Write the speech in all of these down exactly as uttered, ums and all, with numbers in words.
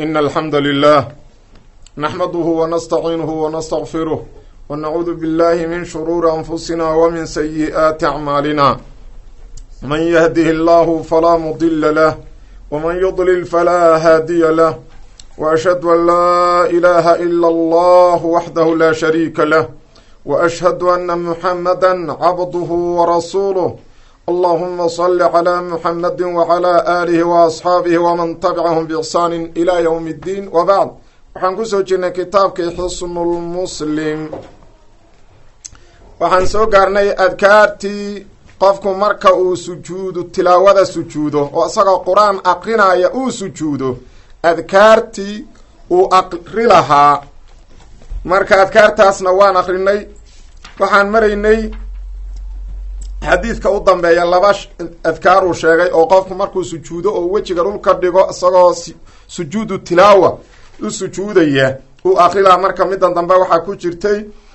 إن الحمد لله نحمده ونستعينه ونستغفره ونعوذ بالله من شرور أنفسنا ومن سيئات أعمالنا من يهده الله فلا مضل له ومن يضلل فلا هادي له وأشهد أن لا إله إلا الله وحده لا شريك له وأشهد أن محمدا عبده ورسوله اللهم صل على محمد وعلى آله وأصحابه ومن تبعهم بإحسان إلى يوم الدين وبعد waxaan kusoo jirnay kitaabkii xisnulmuslim waxaan soo gaarnay adkaartii qofku marka uu sujuudo tilaawada sujuudo oo isagoo qur-aan aqrinaya uu sujuudo adkaartii uu aqri lahaa marka adkaartaasna waan aqrinay waxaan maraynay xadiidka u dambeeya laba adkaar uu sheegay oo qofku markuu sujuudo oo wejiga dhulka dhigo isagoo sujuudu tilaawa u sujuudaya uu aqri lahaa marka midan dambe waxaa ku jirtay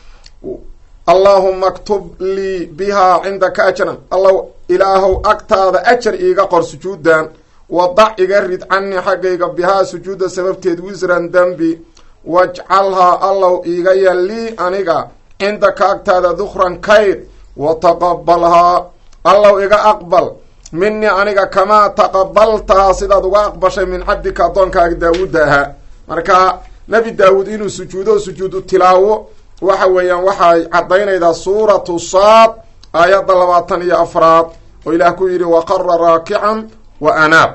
allaahuma aktub lii bihaa cindaka ajran allaw ilaahow agtaada ajar iiga qor sujuudan wadac iga rid canii xaggayga bihaa sujuuda sababteed wisran dembi wajcalhaa allaw iiga yeel lii aniga cindaka agtaada dukran kayd wataqabalhaa allaw iga aqbal minii aniga kamaa taqabaltahaa sidaad uga aqbashay min cabdika addoonkaaga daawuudda ahaa marka nebi daawuud inuu sujuudo sujuudu tilaawo waxa weeyaan waxay caddaynaydaa suuratu saad aayadda labaatan iyo afraad oo ilaah ku yidhi waqara raakican wa anaab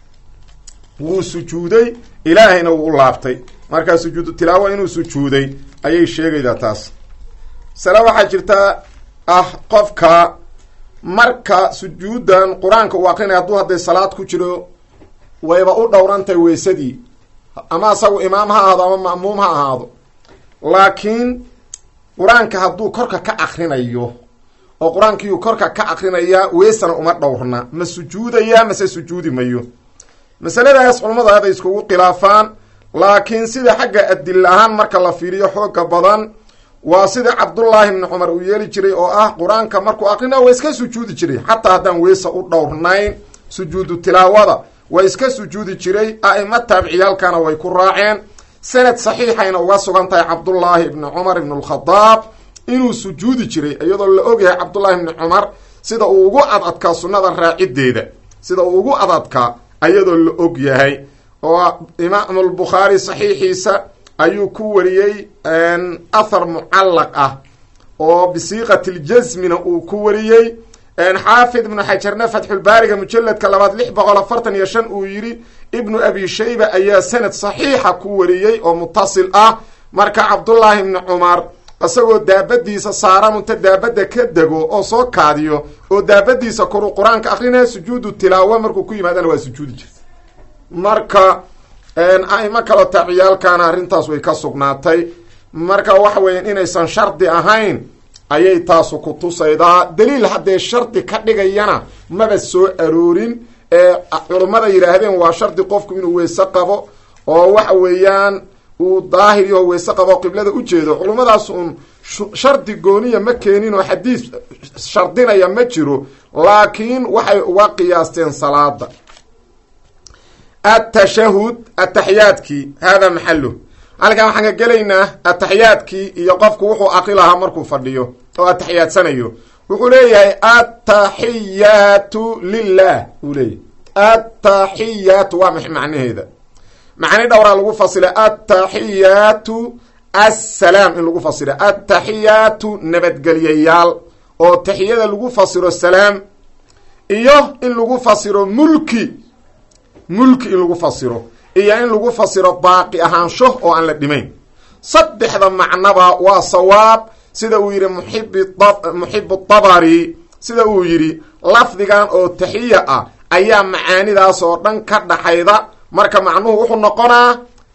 wuu sujuuday ilaahayna wuu u laabtay markaa sujuudu tilaawo inuu sujuuday ayay sheegaydaa taas sale waxaa jirtaa ah qofka marka sujuudan qur-aanka uu aqrinaya hadduu hadday salaad ku jiro wayba u dhowrantahay weysadii ama asagu imaam ha ahaado ama ma'muum ha ahaado laakiin qur-aanka hadduu korka ka akrinayo oo qur-aankiiuu korka ka akrinayaa weysana uma dhowrna ma sujuudayaa mase sujuudi mayo masaladaas culamadu aada iskugu khilaafaan laakiin sida xagga adil ahaan marka la fiiriyo xooga badan waa sida cabdullaahi ibni cumar uu yeeli jiray oo ah qur-aanka markuu aqrinaya waa iska sujuudi jiray xataa haddaan weysa u dhowrnayn sujuudu tilaawada waa iska sujuudi jiray a'imo taabiciyaalkana way ku raaceen sanad saxiixayna uga sugan tahay cabdullaahi ibni cumar ibn alkhadaab inuu sujuudi jiray iyadoo la ogyahay cabdullaahi ibni cumar sida uu ugu adadkaa sunnada raacideeda sida uu ugu adadkaa iyadoo la og yahay oo imaamulbukhaari saxiixiisa ayuu ku wariyey athar mucallaq ah oo bisiiqati ljasmina uu ku wariyey xaafid ibnu xajarna fatxulbaariga mujaladka labaad lix boqol afartan iyo shan uu yidhi ibnu abi shayba ayaa sanad saxiixa ku wariyey oo mutasil ah marka cabdullaahi ibni cumar isagoo daabadiisa saaran unta daabada ka dego oo soo kaadiyo oo daabadiisa koru qur-aanka akrinaya sujuudu tilaawa markuu ku yimaadana waa sujuudi jirta marka a'imo kaloo taabiciyaalkaana arrintaas way ka sugnaatay marka waxa weeyaan inaysan shardi ahayn ayay taasu ku tusaydaa daliil haddee shardi ka dhigayana maba soo aroorin ee culummada yidhaahdeen waa shardi qofku inuu weyse qabo oo waxa weeyaan uu daahir yaho weyse qabo qiblada u jeedo culummadaas uun shardi gooniya ma keenin oo xadiis shardinaya ma jiro laakiin waxay uga qiyaasteen salaada atashahud ataxiyaadkii haadaa maxalu halkan waxaan ka gelaynaa ataxiyaadkii iyo qofku wuxuu aqri lahaa markuu fadhiyo oo ataxiyaadsanayo wuxuu leeyahay ataxiyaatu lilah uu leeyahay ataxiyaatu waa max macnaheeda macni dhowraa lagu fasila ataxiyaatu assalaam in lagu fasiro ataxiyaatu nabadgelyayaal oo taxiyada lagu fasiro salaam iyo in lagu fasiro mulki mulki in lagu fasiro iyo in lagu fasiro baaqi ahaansho oo aan la dhimayn saddexda macnaba waa sawaab sida uu yidhi muxib muxibu tabari sida uu yidhi lafdigan oo taxiya ah ayaa macaanidaas oo dhan ka dhaxayda marka macnuhu wuxuu noqonaa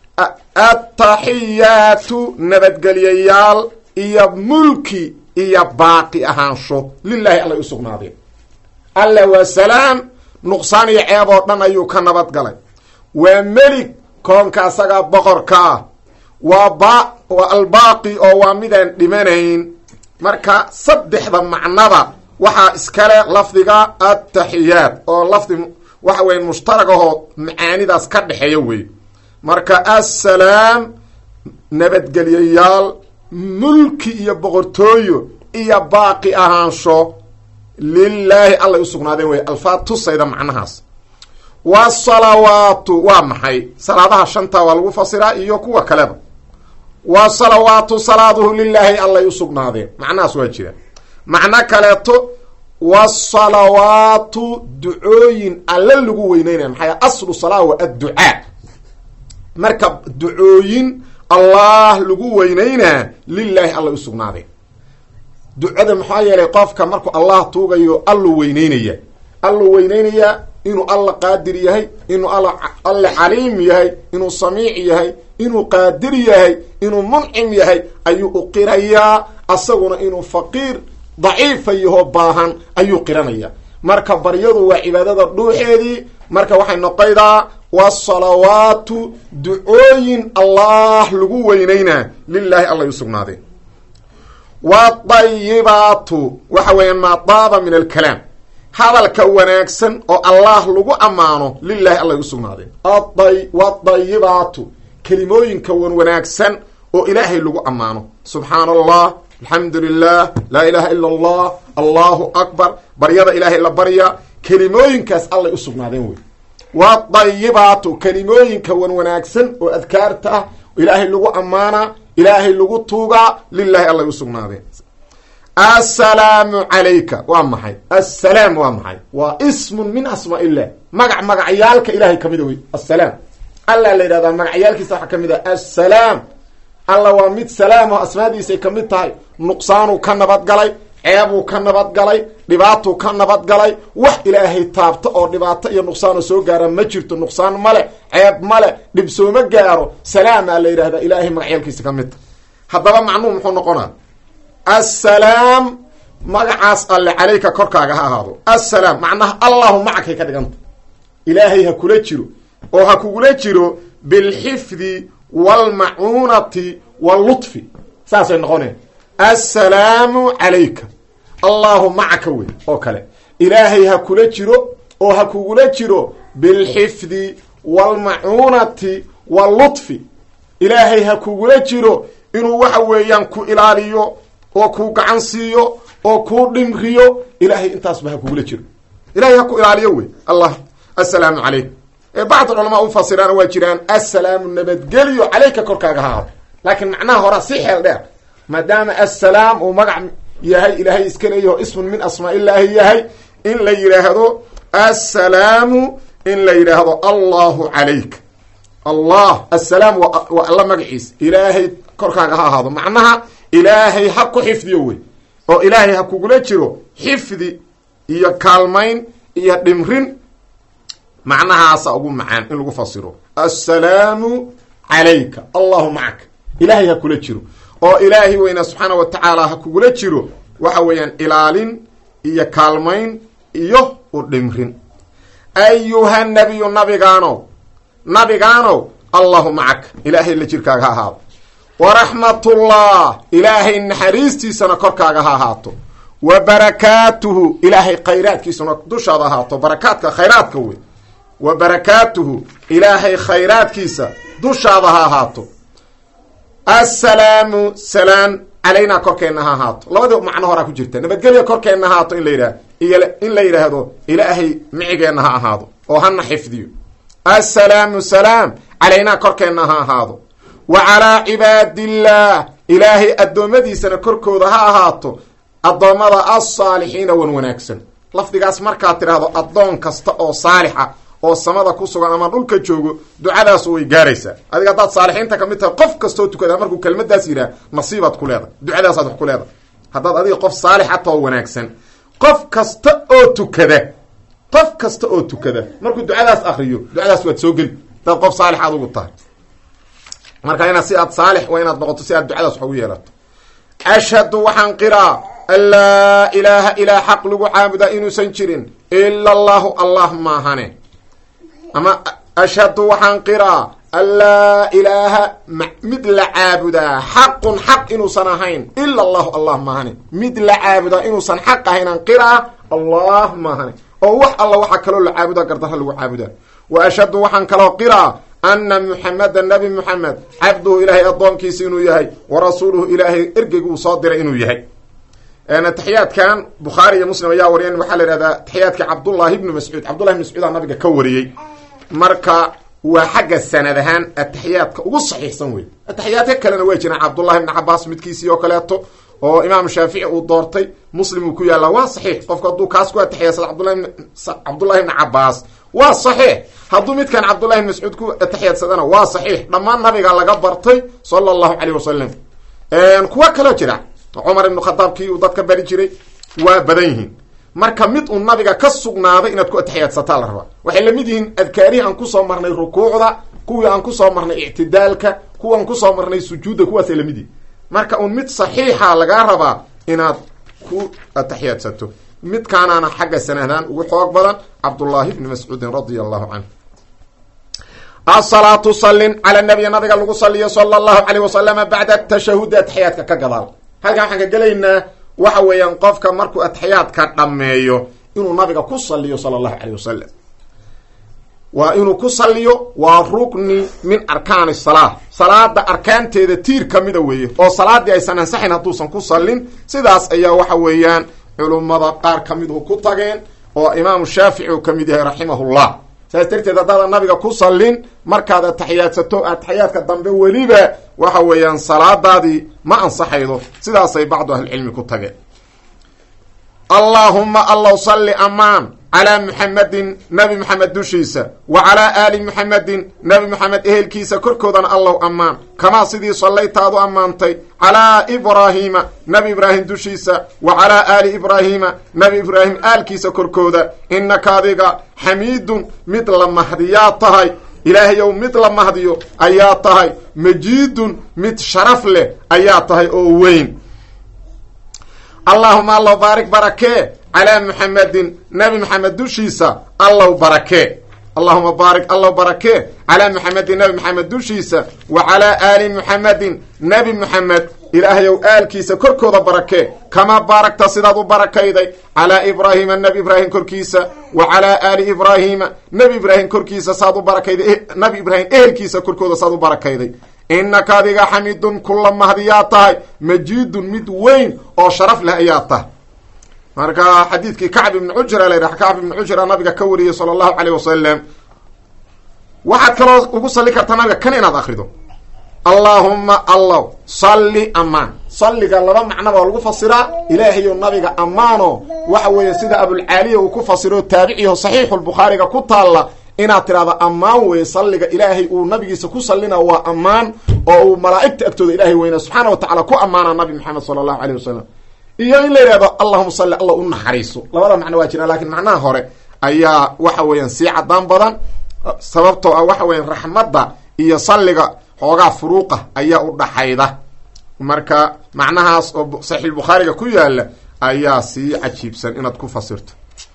ataxiyaatu nabadgelyayaal iyo mulki iyo baaqi ahaansho lilaahi allay u sugnaadeen alla waa salaam nuqsaan iyo ceeb oo dhan ayuu ka nabad galay waa melig koonka asagaa boqorka ah waa ba waa albaaqi oo waa midaan dhimanayn marka saddexda macnaba waxaa iskale lafdiga ataxiyaat oo lafdi waxa weya mushtarag ahoo macaanidaas ka dhexeeya wey marka assalaam nabadgelyayaal mulki iyo boqortooyo iyo baaqi ahaansho lilaahi allay u sugnaadeen wey alfaad tusayda macnahaas wasalawaatu waa maxay salaadaha shanta waa lagu fasiraa iyo kuwa kaleba wasalawaatu salaaduhu lilaahi allay u sugnaadeen macnahaas waa jira macno kaleeto wasalawaatu ducooyin alle lagu weyneynaya maxaa aslu salaa wa adducaa marka ducooyin allah lagu weyneynaa lilaahi allay u sugnaadeen ducada maxaa yeelay qofka markuu allah tuugayo allu weyneynaya allu weyneynaya inuu alla qaadir yahay inuu alle caliim yahay inuu samiic yahay inuu qaadir yahay inuu muncim yahay ayuu u qirayaa asaguna inuu faqiir daciifa yahoo baahan ayuu qiranaya marka baryadu waa cibaadada dhuuxeedii marka waxay noqoydaa wasalawaatu ducooyin allah lagu weyneynaa lilaahi allay u sugnaadeen wadayibaatu waxa weeyaan maa daaba min alkalaam hadalka wanaagsan oo allah lagu ammaano lilaahi allay u sugnaadeen wadayibaatu kelimooyinka wan wanaagsan oo ilaahay lagu ammaano subxaana allah alxamdu lilah laa ilaha ila allah allahu akbar baryada ilaahay la barya kelimooyinkaas allay u sugnaadeen wey wadayibaatu kelimooyinka wan wanaagsan oo adkaarta ah ilaahay lagu ammaana ilaahay lagu tuugaa lilaahi allay u sugnaadeen assalaamu calayka waa maxay assalaam waa maxay waa ismun min asmaa illah magac magacyaalka ilaahay kamida wey assalaam alla la yidhahdaa magacyaalkiisa waxaa kamid ah assalaam alla waa mid salaamo asmaadiisay kamid tahay nuqsaanuu ka nabadgalay ceebuu ka nabadgalay dhibaatuu ka nabadgalay wax ilaahay taabto oo dhibaato iyo nuqsaanoo soo gaara ma jirto nuqsaan male ceeb male dhib sooma gaaro salaamaa la yidhahdaa ilaahay magacyaalkiisa ka mid tahay haddaba macnuu muxuu noqonaa assalaam magacaas alle calayka korkaaga ha ahaado assalaam macnaha allahu macakay ka dhiganta ilaahay ha kula jiro oo ha kugula jiro bilxifdi waalmacuunati wallutfi saasay noqoneen assalaamu calayka allahu macaka wey oo kale ilaahay ha kula jiro oo ha kugula jiro bilxifdi waalmacuunati wallutfi ilaahay ha kugula jiro inuu waxa weeyaan ku ilaaliyo oo kuu gacan siiyo oo kuu dhimriyo ilaahay intaasba ha kugula jiro ilahay ha ku ilaaliyo wey allah assalaamu calayk ee bacd culamaa u fasiraana waa jiraan assalaamu nabadgeliyo calayka korkaaga ha ahaado laakiin macnaha hora si xeel dheer maadaama assalaam uu magac yahay ilaahay iska leeyaho ismun min asmaa illaahi yahay in la yidhaahdo assalaamu in la yidhaahdo allahu calayk allah assalaam waa alla magaciisa ilaahay korkaaga ha ahaado macnaha ilaahay ha ku xifdiyo wey oo ilaahay ha kugula jiro xifdi iyo kaalmayn iyo dhimrin macnahaasa ugu macaan in lagu fasiro assalaamu calayka allahu macaka ilaahay ha kula jiro oo ilaahay weyna subxaana wa tacaala ha kugula jiro waxa weeyaan ilaalin iyo kaalmayn iyo u dhimrin ayuha nabiyu nabigaanow nabigaanow allahu macaka ilaahay la jirkaaga ha ahaado waraxmatullah ilaahay naxariistiisana korkaaga ha ahaato wa barakaatuhu ilaahay khayraadkiisana dushaada ahaato barakaadka khayraadka wey wa barakaatuhu ilaahay khayraadkiisa dushaada ha ahaato assalaamu salaan calaynaa korkeenna ha ahaato labadii macno horaa ku jirta nabadgelya korkeenna ahaato in la yidhahdo iyo in la yidhaahdo ilaahay micigeenna ha ahaado oo hana xifdiyo assalaamu salaam calaynaa korkeenna ha ahaado wa calaa cibaadillaah ilaahay addoommadiisana korkooda ha ahaato addoommada alsaalixiina wan wanaagsan lafdigaas markaad tidhaahdo addoon kasta oo saalixa oo samada ku sugan ama dhulka joogo ducadaasu way gaaraysaa adiga haddaad saalixiinta kamid tahay qof kastoo tukada markuu kelmadaas yidhaah nasiibaad ku leedahay ducadaasaad wax ku leedahay haddaad adiga qof saalixata oo wanaagsan qof kasta oo tukada qof kasta oo tukada markuu ducadaas akriyo ducadaas waad soo geli hadaad qof saalix aad ugu tahay marka inaad si aad saalix waa inaad noqoto si aad ducadaas wax ugu yeelato ashhadu waxaan qiraa an laa ilaaha ilaa xaq lagu caabudaa inuusan jirin ila allahu allah maahane ama ashhadu waxaan qiraa an laa ilaaha mid la caabudaa xaqun xaq inuusan ahayn ila allahu allah maahane mid la caabudaa inuusan xaq ahaynaan qiraa allah maahane oo wax alla waxaa kaloo la caabudaa gardarra lagu caabudaa wa ashhadu waxaan kaloo qiraa ana muxameda nabi muxamed cabduhu ilaahay addoonkiisa inuu yahay wa rasuuluhu ilaahay ergeygu uu soo diray inuu yahay. taxiyaadkan bukhaari iyo muslim ayaa wariyeen. waxaa la yihahdaa taxiyaadkii cabdullahi ibnu mascuud cabdullahi ibn mascuudaa nabiga ka wariyey. marka waa xagga sanad ahaan ataxiyaadka ugu saxiixsan wey. ataxiyaadka kalena way jiraan cabdullahi ibn cabaas midkiisii oo kaleeto oo imaam shaafici uu doortay, muslim uu ku yaallaa, waa saxiix. qofku hadduu kaas ku ataxiyadsada cabdullahi cabdullahi ibn cabaas waa saxiix. hadduu midkan cabdullahi ibn mascuud ku ataxiyaadsadana waa saxiix. dhammaan nabiga laga bartay sala allahu calayh wasalam. kuwa kaloo jira cumar ibnu khadaab kii uu dadka bari jiray, waa badan yihiin. marka mid uu nabiga ka sugnaaday inaad ku ataxiyaadsataa la rabaa. waxay lamid yihiin adkaarihii aan kusoo marnay rukuucda, kuwii aan kusoo marnay ictidaalka, kuwa aan kusoo marnay sujuudda, kuwaasay lamid yihin. marka un mid saxiixa lagaa rabaa inaad ku ataxiyaadsato. midkaanaana xagga sanadaan ugu xoog badan cabdullaahi ibni mascuudin radia allahu canhu. asalaatu salin cala nabiy, nabiga lagu saliyo sala allahu calayh wasalama bacda tashahudi, ataxiyaadka ka gadaal. halkan waxaan ka gelaynaa waxa weeyaan qofka markuu ataxiyaadka dhammeeyo inuu nabiga ku saliyo sala allahu calayh wasalam. waa inuu ku saliyo, waa rukni min arkaani salaa, salaada arkaanteeda tiir kamida weeye, oo salaadii aysan ansaxayn hadduusan ku salin. sidaas ayaa waxa weeyaan culummada qaar kamidu ku tageen, oo imaamu shaafici uu kamid yahay raximahullah. saas darteed haddaadan nabiga ku salin markaad ataxiyaadsato ataxiyaadka dambe weliba waxa weeyaan salaadaadii ma ansaxaydo. sidaasay bacdu ahlicilmi ku tageen. allaahuma allow salli amaan calaa muxamedin nabi muxamed dushiisa, wa calaa aali muxamedin nabi muxamed ehelkiisa korkoodana allow ammaan, kamaa sidii sallayta aad u ammaantay calaa ibraahiima nabi ibraahim dushiisa, wa calaa aali ibraahiima nabi ibraahim aalkiisa korkooda. innaka adiga xamiidun mid la mahdiyaa tahay, ilaahayow mid la mahdiyo ayaa tahay, majiidun mid sharaf leh ayaa tahay oo weyn. allaahuma allow baarik barakee calaa muxamedin nabi maxamed dushiisa allow barakee. allahuma baarik allow barakee calaa muxamedin nabi maxamed dushiisa, wa calaa aali muxamedin nabi muxamed ilaahayow aalkiisa korkooda barakee, kamaa baarakta sidaad u barakayday calaa ibraahiima nabi ibraahim korkiisa, wa calaa aali ibraahiima nabi ibraahim korkiisa saad u barakayday, nabi ibraahim ehelkiisa korkooda saad u barakayday. innaka adiga xamidun kula mahdiyaa tahay, majiidun mid weyn oo sharaf leh ayaa tahay. marka xadiidkii kacb ibni cujra la yidhaha kacb ibni cujra nabiga ka wariyey sala allahu calayh wasalam. waxaad kaloo ugu salli kartaa nabiga kan inaad akrido allaahumma allow salli amaan. salliga laba macnaba oo lagu fasiraa, ilaahayo nabiga ammaano waxa weeye sida abulcaaliya uu ku fasiro taabiciho saxiixu lbukhaariga ku taalla, inaad tidhahdo ammaan weye. salliga ilaahay uu nabigiisa ku sallina waa ammaan, oo uu malaa'igta agtooda ilaahay weyna subxaana wa tacala ku ammaana nabi maxamed sala allahu calayh wasalam. iyo in la yidhahdo allahuma salli allah u naxariiso. labada macno waa jiraan, laakiin macnaha hore ayaa waxa weeyaan sii cadaan badan, sababtoo ah waxa weeyaan raxmadda iyo salliga xoogaa furuuqa ayaa u dhaxayda. marka macnahaas oo saxiixulbukhaariga ku yaala ayaa sii cajiibsan inaad ku fasirto.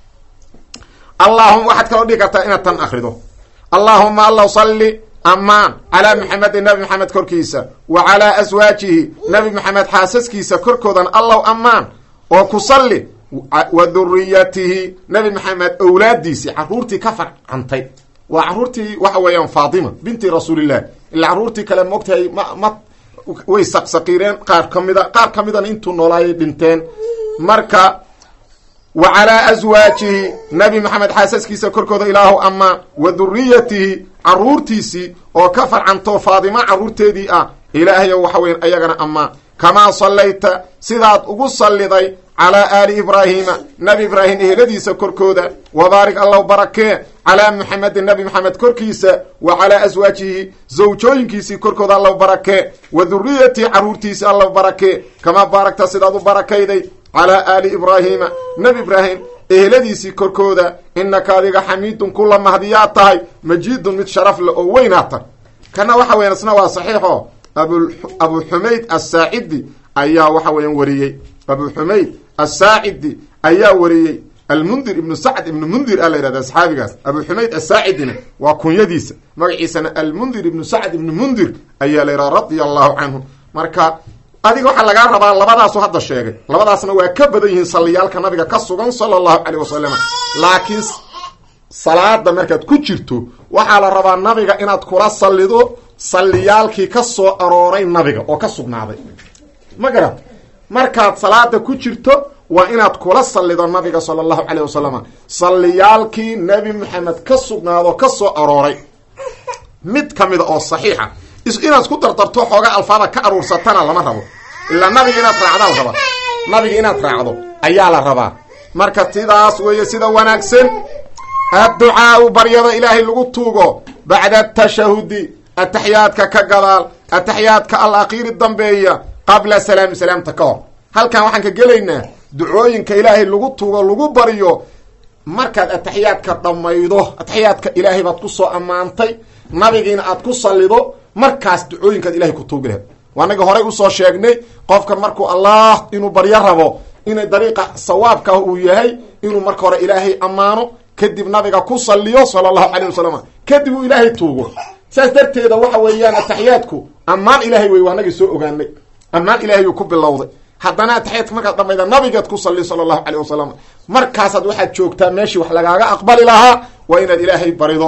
allahuma waxaad kaloo dhigi kartaa inaad tan akrido allaahuma allow salli amaan calaa muxamedin nabi maxamed korkiisa, wa calaa aswaajihi nabi maxamed xaasaskiisa korkoodana allow ammaan, oo ku salli wa duriyatihi nabi maxamed owlaadiisii caruurtii ka farcantay. waa caruurtii waxa weeyaan faatima binti rasuulilah. ilaa caruurtii kale moogtahay ma ma way saqsaqiireen, qaar kamida qaar kamidana intuu noolaayay dhinteen. marka wa calaa aswaajihi nabi maxamed xaasaskiisa korkooda ilaahu ammaan, wa duriyatihi caruurtiisii oo ka farcanto faadima caruurteedii ah ilaahayo waxa weyan ayagana ammaan, kamaa sallayta sidaad ugu salliday calaa aali ibraahiima nabi ibraahim eheladiisa korkooda, wabaarik allow barakee calaa muxamedin nabi maxamed korkiisa, wa calaa aswaajihi zawjooyinkiisii korkooda allow barakee, wa duriyatihi caruurtiisii allow barakee, kamaa baarakta sidaad u barakayday calaa aali ibraahiima nabi ibraahim eheladiisii korkooda. innaka adiga xamiidun kula mahdiyaa tahay, majiidun mid sharaf leh oo weynaa tahay. kana waxa weyan isna waa saxiixo abu abu xumayd asaacidi ayaa waxa weyan wariyey. abu xumayd asaacidi ayaa wariyey. almundir ibnu sacd ibnu mundir a la yihahda asxaabigaas. abu xumayd asaacidina waa kunyadiisa, magaciisana almundir ibnu sacd ibnu mundir ayaa la yidhaha radia allahu canhu. marka adiga waxaa lagaa rabaa labadaasu hadda sheegay, labadaasna waa ka badan yihiin salliyaalka nabiga ka sugan sala allahu calayh wasalam. laakiin salaada markaad ku jirto waxaa la rabaa nabiga inaad kula sallido salliyaalkii ka soo arooray nabiga oo ka sugnaaday ma garat markaad salaada ku jirto waa inaad kula sallido nabiga sala allahu calayh wasalam salliyaalkii nebi maxamed ka sugnaado ka soo arooray mid ka mida oo saxiixa inaad isku dardarto xooga alfaada ka aruursatana lama rabo ilaa nabiga inaad raacdaa la rabaa nabiga inaad raacdo ayaa la rabaa marka sidaas weeye sida wanaagsan adducaau baryada ilaahay lagu tuugo bacda atashahudi ataxiyaadka ka gadaal ataxiyaadka al akhiri dambeeya qabla salaami salaamta ka hor halkan waxaan ka gelaynaa ducooyinka ilaahay lagu tuugo lagu baryo markaad ataxiyaadka dhammaydo ataxiyaadka ilaahay baad ku soo ammaantay nabigiina aad ku sallido markaas ducooyinkaad ilahay ku tuugi lahayd waa naga horay usoo sheegnay qofka markuu allah inuu baryo rabo inay dariiqa sawaabka uu yahay inuu marka hore ilaahay ammaano kadib nabiga ku salliyo sala allahu calayh wasalam kadib uu ilaahay tuugo saas darteeda waxa weeyaan ataxiyaadku ammaan ilaahay wey waa nagii soo ogaanay ammaan ilahay uu ku bilowday haddana ataxiyaadka markaad dhamayda nabigeed ku salli sala allahu calayh wasalam markaasaad waxaad joogtaa meeshii wax lagaaga aqbali lahaa waa inaad ilaahay barido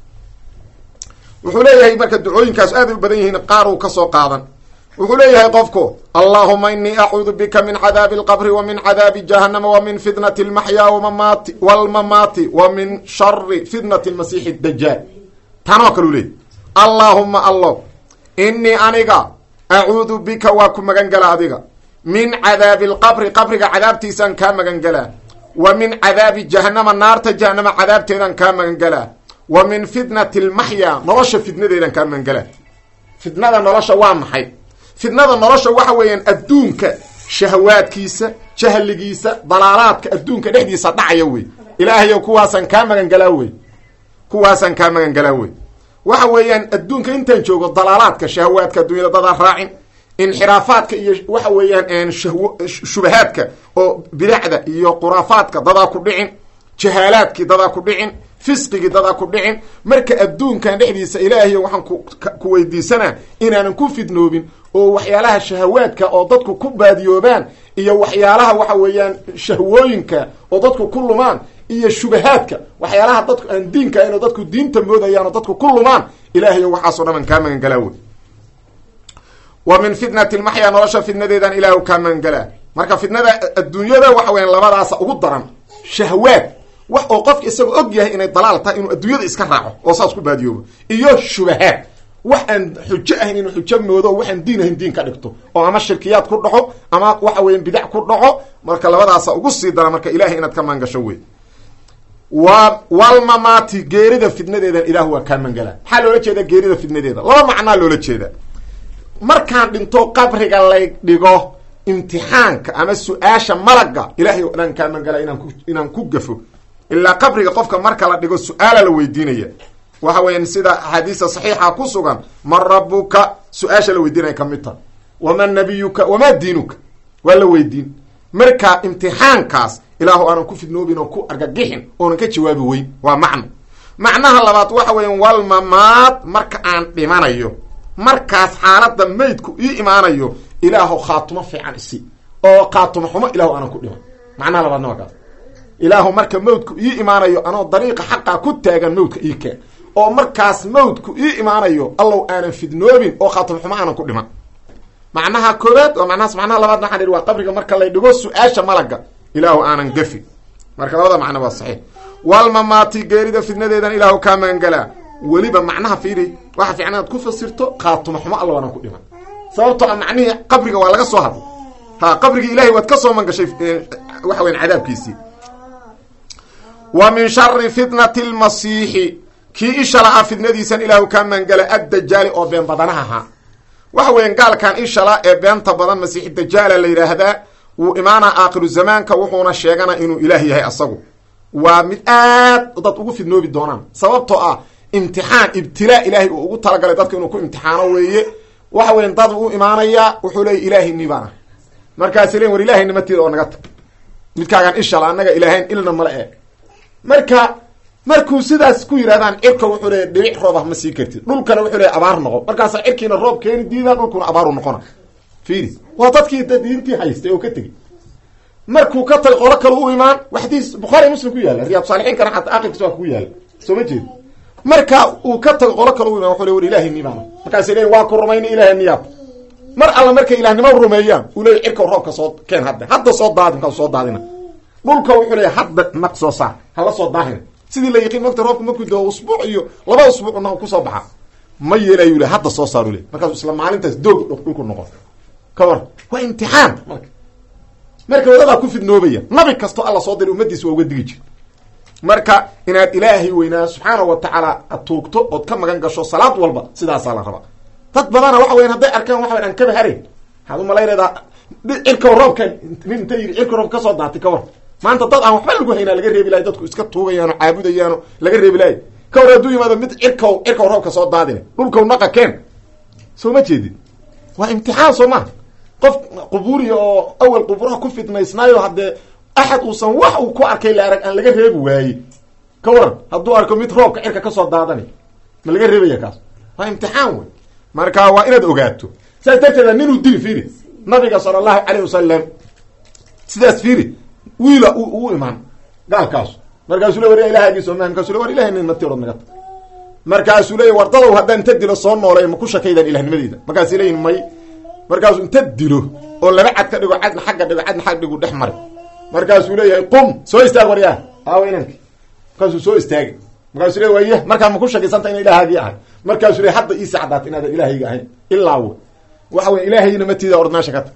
wuxuu leeyahay marka ducooyinkaas aad u badan yihiin qaar uu ka soo qaadan wuxuu leeyahay qofku allahuma inii acuudu bika min cadaabi alqabri wa min cadaabi jahannama wa min fitnati almaxyaa wamamaati walmamaati wa min shari fitnati almasiixi dajaal tanoo kaleu leeyay allaahuma allo inii aniga acuudu bika waa ku magan galaa adiga min cadaabi alqabri qabriga cadaabtiisaan kaa magan galaa wa min cadaabi jahannama naarta jahannama cadaabteedaan kaa magan galaa wa min fitnati almaxyaa nolosha fitnadeedaan kaa magan galaa fitnada nolosha waa maxay fitnada nolosha waxa weeyaan adduunka shahawaadkiisa jahligiisa dalaalaadka adduunka dhexdiisa dhacaya wey ilaahayow kuwaasaan kaa magan galaa wey kuwaasaan kaa magan galaa wey waxa weeyaan adduunka intaan joogo dalaalaadka shahawaadka adduunyada dadaa raacin inxiraafaadka iyo waxa weeyaan shubahaadka oo bidacda iyo khuraafaadka dadaa ku dhicin jahaalaadkii dadaa ku dhicin fisqigii dadaa ku dhicin marka adduunkan dhexdiisa ilaahayo waxaan ku weydiisanaa inaanan ku fidnoobin oo waxyaalaha shahawaadka oo dadku ku baadiyoobaan iyo waxyaalaha waxa weeyaan shahwooyinka oo dadku ku lumaan iyo shubahaadka waxyaalaha dadku aan diinka ahayn oo dadku diinta moodayaan oo dadku ku lumaan ilaahayo waxaasoo dhan aan kaa magan galaa wey wa min fitnati almaxyaa nolosha fitnadeedaan ilaahu kaa magan galaa marka fitnada adduunyada waxa weeyaan labadaasa ugu daran shahwaad wax oo qofka isagoo og yahay inay dalaal tahay inuu adduunyada iska raaco oo saas ku baadiyoobo iyo shubahaad wax aan xujo ahayn inuu xujo moodo o waxaan diin ahayn diin ka dhigto oo ama shirkiyaad ku dhaco ama waxa weeyaan bidac ku dhaco marka labadaasa ugu sii dara marka ilaahay inaad ka maangasho wey wa walmamaati geerida fitnadeedan ilaahu waa kaa mangalaa maxaa loola jeedaa geerida fitnadeeda laba macnaa loola jeeda markaan dhinto qabriga lay dhigo imtixaanka ama su-aasha malaga ilaahay o dhan kaa mangalaa inaan ku inaan ku gafo ilaa qabriga qofka marka la dhigo su-aala la weydiinaya waxa weeyaan sida axaadiista saxiixa ku sugan man rabuka su-aasha la weydiinaya ka mid ta waman nabiyuka wamaa diinuka waa la weydiin marka imtixaankaas ilaahu aanan ku fidnoobin oo ku argagixin oonan ka jawaabi weyn waa macno macnaha labaad waxa weeyaan walmamaad marka aan dhimanayo markaas xaalada maydku ii imaanayo ilaahu khaatumo fiican isi oo khaatumo xumo ilaahu aanan ku dhiman macnaha labaadna waa kaas ilaahu marka mawdku ii imaanayo anoo dariiqa xaqaa ku taagan mawdka ii keen oo markaas mawdku ii imaanayo allow aanan fidnoobin oo khaatumo xumo aanan ku dhiman macnaha koobaad oo macnahaas macnaha labaad waxaan idhi waa qabriga marka lay dhigo su-aasha malaga ilaahu aanan gafi marka labada macno waa saxiix walmamaati geerida fidnadeedan ilaahu kaa magangalaa weliba macnaha fiiri waxa fiican inaad ku fasirto khaatumo xumo allow aanan ku dhiman sababtoo a macnihii qabriga waa laga soo hadlay ha qabrigii ilahay waad ka soo mangashay waxa weyan cadaabkiisii wa min shari fitnati lmasiixi kii isha la-a fitnadiisan ilaahu kaa maangala addajaali oo been badanaha ahaa waxa weeyaan gaalkan ishala ee beenta badan masiixi dajaala la yidhaahdaa wuu imaanaa aakhiru zamaanka wuxuuna sheegana inuu ilaah yahay asagu waa mid aad dad ugu fidnoobi doonaan sababtoo ah imtixaan ibtilaa ilaahay uu ugu talagalay dadka inuu ku imtixaano weeye waxa weyan dad u imaanayaa wuxuu leeyay ilaahay ni baan ah markaas len war ilaahay nimatiida oo naga tag midkaagaan ishala annaga ilaahayn ilna mala eeg marka markuu sidaas ku yidhahdaan cirka wuxuu leeya dhibic roob ah ma sii kartid dhulkana wuxuu leeya abaar noqo markaasaa cirkiina roob keeni diidaa dhulkuna abaaru noqona fiiri waa dadkii diintii haystay oo ka tegey markuu ka tag qolo kale u imaan waxdiis Bukhari Muslim ku yaala Riyad Saalihiin kana xataa aqilkiisa waa ku yaala soo ma jeed marka uu ka tag qolo kale u imaan wuxuu leeyahay ilaahay nimaana markaas ilaahay waa ku rumayna ilaahay niyaab mar alla markay ilaahnimo rumeeyaan uu leeyahay cirka roobka soo keen hadda hadda soo daadin ka soo daadina dhulka wuxuu leeyahay hadda naq soo saar hala soo daahina sidii la yaqeen waqti roobka markuu doo usbuuc iyo laba usbuuc oo ku soo baxa ma yeelayo le hadda soo saar ule markaas isla maalintaas doog dhulku noqon ka war waa imtixaan marka marka wadada ku fidnoobaya nabi kasto alla soo diray ummadiisa waa uga digi jir marka inaad ilaahi weynaa subhanahu wa ta'ala atuugto oo ka magan gasho salaad walba sidaas la raba dad badana waxa weyn haday arkaan waxa aan ka baharin hadu malayreeda cirka roobka inta yiri cirka roobka soo daatay ka war maanta dad aan waxba lagu hayna laga reebi lahay dadku iska tuugayaan caabudayaan laga reebi lahay ka war aduu yimaado mid cirka cirka roobka soo daadin dhulka naqa keen soo ma jeedin waa imtixaan soo ma qof qubuuri oo awal quburaha ku fidnaysnaayo hadee ahad uusan wax uu ku arkay la arag aan laga reebi waayay ka waran haduu arko mid roobka cirka ka soo daadani ma laga reebaya kaas waa imtixaan wey marka waa inaad ogaato saytartada ninuu dili fiiri nabiga sallallahu alayhi wasallam sidaas fiiri wiila uu imaan galkaas markaas uu leeyahay ilaahay soo maahan kaas uu leeyahay ilaahay ma tiiro naga markaas uu leeyahay wardada hadan inta dilo soo noolay ma ku shaqeeydan ilaahnimadeeda markaas ilaahay may markaas inta dilo oo laba cad ka dhigo cadna xagga dhigo cadna xagga dhigo dhex maray markaas uu leeyahay qum soo istaag wariyaa haweenanki markaas uu soo istaagay markaas uu leeyahay markaa ma ku shaqeysanta in ilaahay ahay markaas uu leeyahay hadda ii saacadaat inaad ilaahay ahay illaa waxa weey ilaahayna ma tiida ordnaasha ka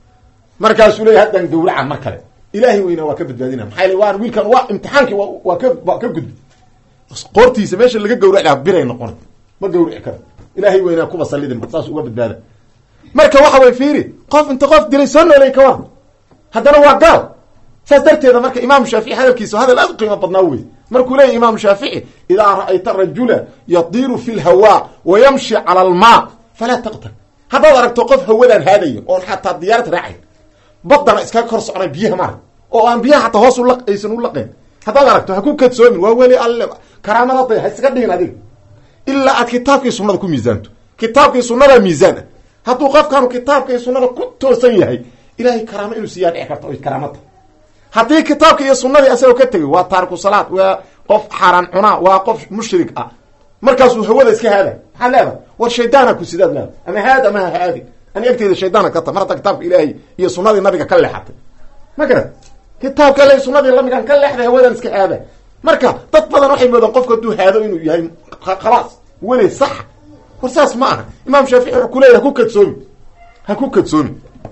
markaas uu leeyahay hadan dawraca mar kale ilaahay weyna waa ka badbaadina maxay leeyahay waan wiilkan waa imtixaankii waa ka waa ka gudbi qortiisa meesha laga gowraca biray noqon ma gowraci karo ilaahay weyna kuba salidin saas uga badbaada marka waxa way fiiri qof inta qof dilay soo noolay ka war hadana waa gaal saas darteeda marka imaam Shaafici hadalkiisa hadal aad qiimo badnaa weey markuu leeyahay imaam Shaafici ila ra'ayta rajula yatiru fil hawa wa yamshi 'ala al-ma' fala taqtar hada aragto qof hawadan haadayo oo xataa diyaarad raacay badana iska kor socnay biyaha mar oo aan biyaha xataa hoos u laqaysan u laqeen hada aragto ha ku kadsoomin waa wali alle karaamada tay iska dhigin adig illa ad kitaabkii sunnada ku miisaanto kitaabkii sunnada miisaan hadduu qofkan kitaabka sunnada ku toosan yahay ilaahay karaamo inuu siiyaan ee karto oo karaamada haddii kitaabka iyo sunnada asoo ka tagay waa taarku salaad waa qof xaraan cuna waa qof mushrik ah markaas uu hawada iska haada waxa leedahay war shaydaana ku sidaad leedahay ama haada ma haadi ani agteeda shaydaana ka tamarta kitaabka ilaahay iyo sunnada nabiga ka leexatay ma garad kitaabka ilaahay sunnada nabiga ka leexday hawadan iska haada marka dad badan waxay moodaan qofka duu haado inuu yahay khalaas wali sax warsaas ma aha imaam Shaafici wuxuu leeyahay ku kadsoomi ha ku kadsoomi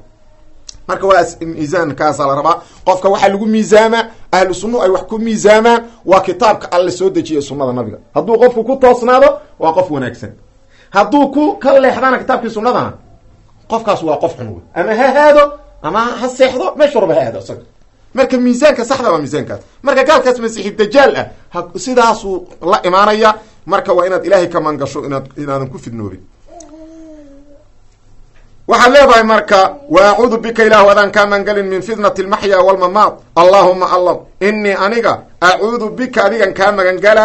marka waa miisaan kaas la rabaa qofka waxa lagu miisaama ahlu sunnu ay wax ku miisaamaan waa kitaabka alle soo dejiyay sunnada nabiga haduu qofku ku toosnaado waa qof wanaagsan haduu ku ka leexdana kitaabkii sunnada qofkaas waa qof xun ama ha haado ama ha seexdo meesha raba haado asaga marka miisaanka saxda waa miisaankaas marka gaalkaas masiixi dajaal ah sidaas uu la imaanaya marka waa inaad ilaahay ka mangasho inaad inaadan ku fidnoobin waxa leedahay marka wa'uudu bika ilaahu adan ka mangalin min fitnati al-mahya wal mamat allahumma allah inni aniga a'uudu bika adigan ka magangala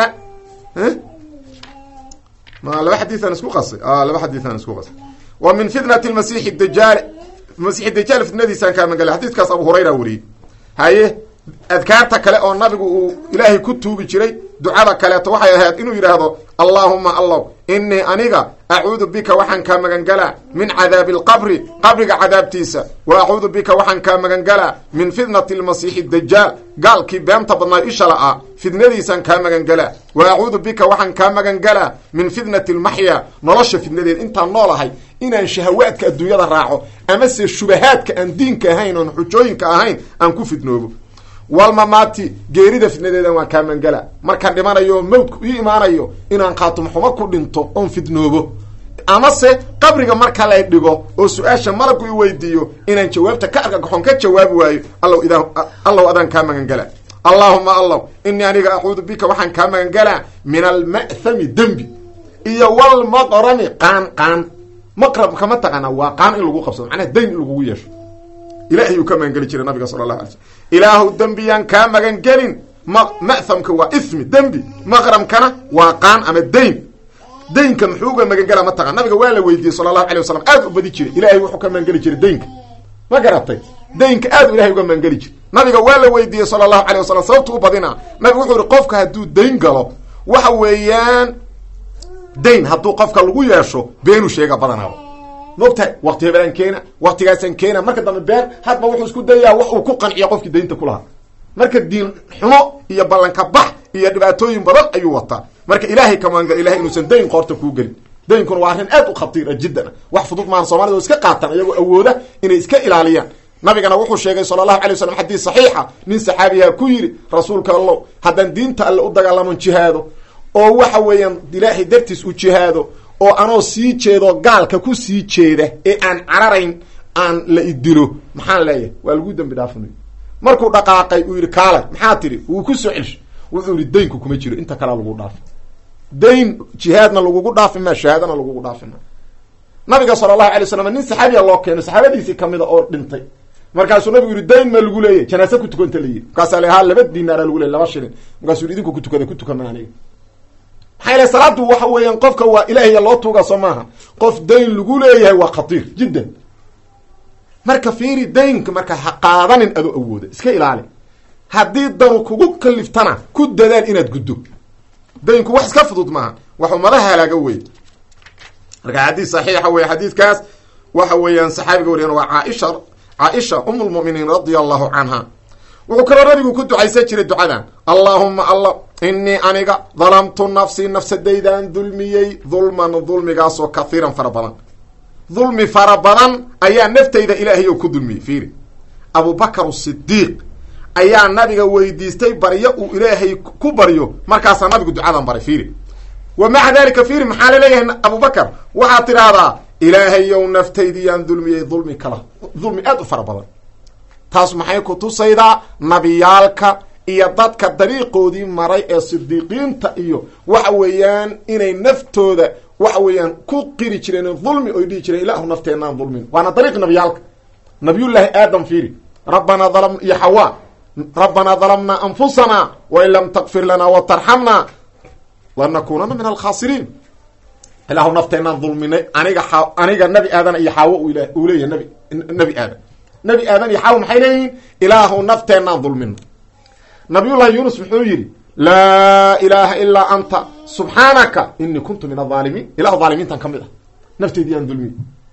ma laba hadithan isku qasay ah laba hadithan isku qasay wa min fitnati al-masih ad-dajjal masih ad-dajjal fitnadiisa ka magala hadithkaas Abu Hurayra wari haye adkaarta kale oo nabigu uu ilaahay ku tuubi jiray ducada kale to waxay ahayd inuu yiraahdo allahumma allah inni aniga a'uudu bika waxan ka magangala min adab al-qabr qabriga adabtiisa wa a'uudu bika waxan ka magangala min fitnati al-masih ad-dajjal galki beenta badnaa ishalaa fitnadiisan ka magangala wa a'uudu bika waxan ka magangala min fitnati al-mahya nolosha fitnadeed inta noolahay inaan shahawaadka adduunyada raaco ama se shubahaadka aan diinka ahayn oo xujooyinka ahayn aan ku fitnoobo walmamaati geerida fitnadeedan waa ka mangala marka dhimanayo mawdku ii imaanayo inaan qaatum xumo ku dhinto oo fitnoobo ama se qabriga marka la dhigo oo su'aasha malabku ii weydiiyo inaan jawaabta ka arka goxon ka jawaabi waayo allah idaa allah adan ka mangala allahumma allah inni aniga a'uudu bika waxan ka mangala min al-ma'thami dambi iyo wal maqrami qan qan maqrab kama taqana waa qaan in lagu qabsado macna dayn lagu yeesho ilaahay ka magan gali jiray nabiga sallallahu alayhi wasallam ilaahu dambiyan ka magan galin ma'thamka waa ismi dambi maqramkana waa qaan ama dayn daynka muxuu magan gala ma taqaan nabiga waa la weydiiyay sallallahu alayhi wasallam aad u badi jiray ilaahay wuxuu ka magan gali jiray daynka ma garatay daynka aad ilahay uga maangeli jir nabiga waa la weydiiyey sala allahu calay wasalam sababtu u badinaa nabigu wuxuu yihi qofka hadduu dayn galo waxa weeyaan dayn hadduu qofka lagu yeesho beenu sheega badanaaba mogtahay waqti hebelaan keena waqtigaasan keena marka dambe been hadba wuxuu isku dayaa wax uu ku qanciyo qofkii daynta kulahaa marka diin xumo iyo ballanka bax iyo dhibaatooyin badan ayuu wataa marka ilaahay ka maangal ilahay inuusan dayn qoorta kuu gelin daynkuna waa arrin aad u khatiira jiddan wax fudud maan soomaalida oo iska qaataan iyagoo awooda inay iska ilaaliyaan nabigana wuxuu sheegay sala allahu alay wasalam xadiis saxiixa nin saxaabiyaa ku yidhi rasuulka allow haddaan diinta alle u dagaalamon jihaado oo waxa weeyaan ilaahay dartiis u jihaado oo anoo sii jeedo gaalka ku sii jeeda ee aan cararayn aan la idilo maxaan leeyahay waa lagu dembi dhaafinayo markuu dhaqaaqay uu yidhi kaalay maxaa tidhi wuu ku soo celsho wuxuu yidhi daynku kuma jiro inta kalea lagu dhaafi dayn jihaadna lagugu dhaafi maa shahaadana lagugu dhaafi maa nabiga sala allahu alay waslam nin saxaabiya loo keeno saxaabadiisii kamida oo dhintay markaasuu nabigu yidhi dayn ma lagu leeyahy janaase ku tukanta la yidhi markaasaa la haa laba dinaara lagu leeyay laba shilin markaasuu yidhi idinku ku tukada ku tukana aniga maxaa yale salaadu waxa weeyaan qofka waa ilaahya loo tuuga soo maaha qof dayn lagu leeyahay waa khatiir jiddan marka fiiri daynka marka ha qaadanin adoo awooda iska ilaali haddii danu kugu kaliftana ku dadaal inaad guddo daynku wax iska fudud maaha wax umadaha halaaga wey marka xadiis saxiixa wey xadiidkaas waxa weeyaan saxaabiga wariyan waa caaisha caaisha um lmuminiin radia allahu canha wuxuu kaloo nabigu ku ducaysan jiray ducadan allaahuma alla inii aniga dalamtu nafsii nafsadaydaan dulmiyey dulman dulmigaasoo kahiiran fara badan dulmi fara badan ayaa naftayda ilaahay oo ku dulmiyey fiiri abubakar sidiiq ayaa nabiga weydiistay baryo uu ilaahay ku baryo markaasaa nabigu ducadan baray fiiri wa maca dalika fiiri maxaa laleeyahay abubakar waxaad tidhaahdaa ilaahayow naftaydiyaan dulmiyey dulmi kala dulmi aad u fara badan taas maxay ku tusaydaa nabiyaalka iyo dadka dariiqoodii maray ee sidiiqiinta iyo waxa weeyaan inay naftooda waxa weeyaan ku qiri jireen dulmi oy dhihi jireen ilaahu nafteenaan dulmin waana dariiq nabiyaalka nabiyullaahi aadam fiiri rabbanaa dalam iyo xawaa rabbanaa dalamnaa anfusanaa wain lam takfir lanaa watarxamnaa lanakuunana min alkhaasiriin ilaahu nafteenaan dulminay aniga aniga nabi aadan iyo xaawo uu leeyahay nabi nabi aadan nabi aadan iyo xaawo maxay leeyihiin ilaahu nafteenaan dulmina nabiyullahi yuunus muxuu yidhi laa ilaaha ilaa anta subxaanaka inii kuntu min aaalimiin ilahu aalimiintan ka mid ah nafteydii aan dulmiye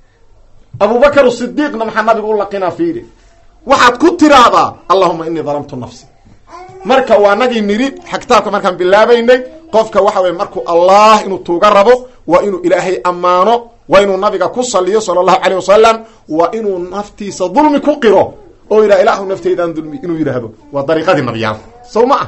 abubakar sidiiqna maxaa nabigu u laqinaa fiiri waxaad ku tiraahdaa allahuma inii dalamtu nafsi marka waa nagii nidhi kitaabka markaan bilaabaynay qofka waxa weye markuu allah inuu tuuga rabo waa inuu ilaahay ammaano waa inuu nabiga ku saliyo sala allahu calayh wasalam waa inuu naftiisa dulmi ku qiro oo yidhaha ilaahu nafteydaan dulmi inuu yidhaahdo waa dariiqadii nabiyaalka sow ma ah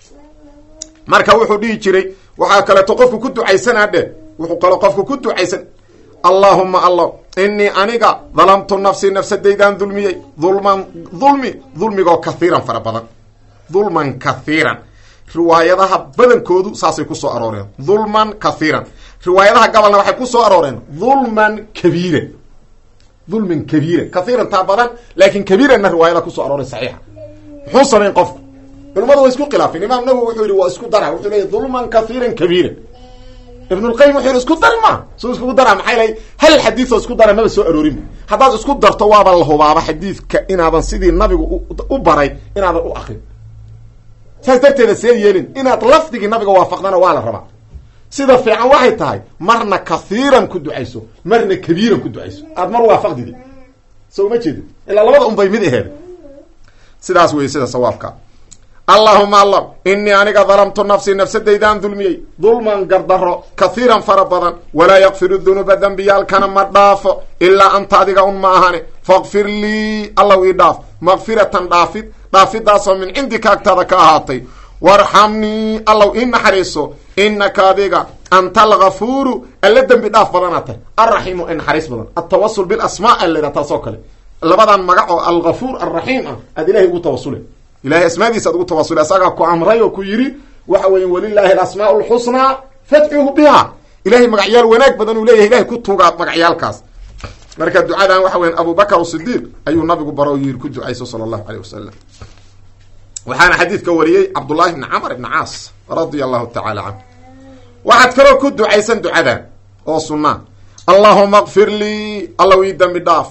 marka wuxuu dhihi jiray waxaa kaleeto qofku ku ducaysanaa dhe wuxuu kaloo qofku ku ducaysan allaahuma allah inii aniga dalamtu nafsii nafsadaydaan dulmiyey dulman dulmi dulmigoo kahiiran fara badan dulman kahiiran riwaayadaha badankoodu saasay kusoo arooreen dulman kahiiran riwaayadaha gabalna waxay kusoo arooreen dulman kabiira dulman kabiira kahiiran taa badan laakiin kabiiranna riwaayada kusoo arooray saxiixa muxuu samayn qofku culimadu waa isku khilaafeen imaam nawowi wuxuu yidhi waa isku dara wuxuu leeyahy dulman kahiiran kabiira ibnulqayim wuxuu yidhi isku dari ma suu iskugu daraa maxay lahay hal xadiisoo isku dara maba soo aroorin haddaad isku darto waaba la hubaaba xadiidka inaadan sidii nabigu u baray inaadan u akrin saas darteeda see yeelin inaad lafdigii nabiga waafaqdana waa la rabaa sida fiican waxay tahay marna kahiiran ku ducayso marna kabiiran ku ducayso aad mar waafaqdidi so uma jeedin ilaa labada unbay mid aheed sidaas wey sida sawaabka allahuma allah inii aniga dalamtu nafsii nafsadaydaan dulmiyey dulman gardaro kahiiran fara badan walaa yakfiru dunuuba dembiyaalkana ma dhaafo ilaa anta adiga un ma ahane faqfir lii allow ii dhaaf maqfiratan dhaafid dhaafidaasoo min cindika agtaada ka ahaatay warxamnii allow ii naxariiso inaka adiga anta algafuuru alla dembi dhaaf badana tahy alraxiimu ee naxariis badan altawasul bilasmaa a layidhaha taasoo kale labadan magac oo algafuur alraxiim ah aad ilahay ugu tawasule ilahay asmaadiisa ad ugu tawasule asagaa ku amray oo ku yidhi waxa weya walilaahi alasmaa lxusnaa fadcuuhu biha ilahay magacyaal wanaag badan uu leeyahay ilahay ku tuugaa magacyaalkaas marka ducadan waxa weya abubakar sidiiq ayuu nabigu baro o yidhi ku ducayso sala allahu aleyh wasalam waxaana xadiidka wariyey cabdullahi bni camr ibni caas radia allahu tacaala canhu waxaad kaloo ku ducaysan ducadan oo sunaa allahuma kfir lii allow ii dembi dhaaf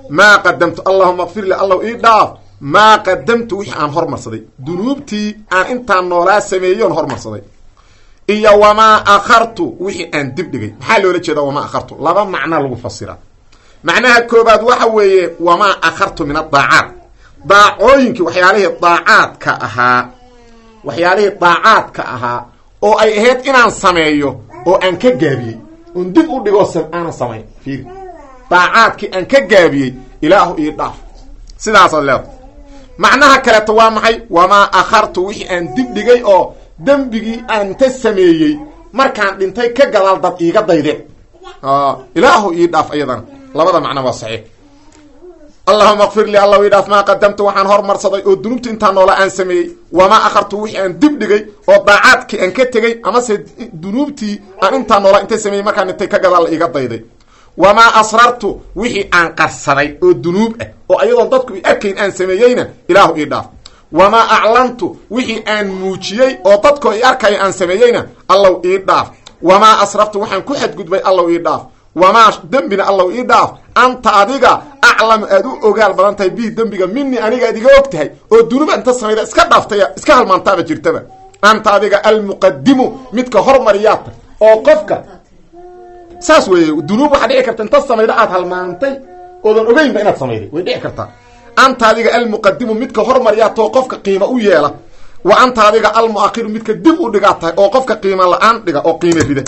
maa qadamtu allahuma kfir li allahu ii dhaaf maa qadamtu wixii aan hormarsaday dunuubtii aan intaan noolaa sameeyoon hormarsaday iyo wamaa akhartu wixii aan dib dhigay maxaa loola jeedaa wamaa akhartu laba macnaa lagu fasiraa macnaha koobaad waxa weeye wamaa akhartu min adaacaat daacooyinkii waxyaalihii daacaadka ahaa waxyaalihii daacaadka ahaa oo ay ahayd inaan sameeyo oo aan ka gaabiyey un dib u dhigoo aanan samayn fiiri daacaadkii aan ka gaabiyey ilaahu ii dhaaf sidaasaad leedahay macnaha kaleeto waa maxay wamaa akhartu wixii aan dib dhigay oo dembigii aan ta sameeyey markaan dhintay ka gadaal dad iiga daydeen ilaahu ii dhaaf ayadana labada macno waa saxiix allahuma kfir li allahu ii dhaaf maa qadamtu waxaan hormarsaday oo dunuubta intaan noola aan sameeyey wamaa akhartu wixii aan dib dhigay oo daacaadkii aan ka tegey amase dunuubtii aan intaan noola inta sameeyey markaan dhintay ka gadaal iiga dayday wamaa asrartu wixii aan qarsaday oo dunuub ah oo ayadoon dadku i arkayn aan sameeyeyna ilaahu ii dhaaf wamaa aclantu wixii aan muujiyey oo dadkoo i arkaya aan sameeyeyna allow ii dhaaf wamaa asraftu waxaan ku xadgudbay allow ii dhaaf wamaa dembina allow ii dhaaf anta adiga aclamu aad u ogaal badan tahay bihi dembiga mini aniga aad iga og tahay oo dunuub inta samayda iska dhaaftay iska halmaantaaba jirtaba anta adiga almuqadimu midka hormariyaata oo qofka saas weeye dunuub waxaa dhici karta inta samayda aad halmaantay oodan ogeynba inaad samayday way dhici kartaa anta adiga almuqadimu midka hormariyaata oo qofka qiimo u yeela wa anta adiga almuakhiru midka dib u dhigaa tahay oo qofka qiimo la-aan dhiga oo qiimo rida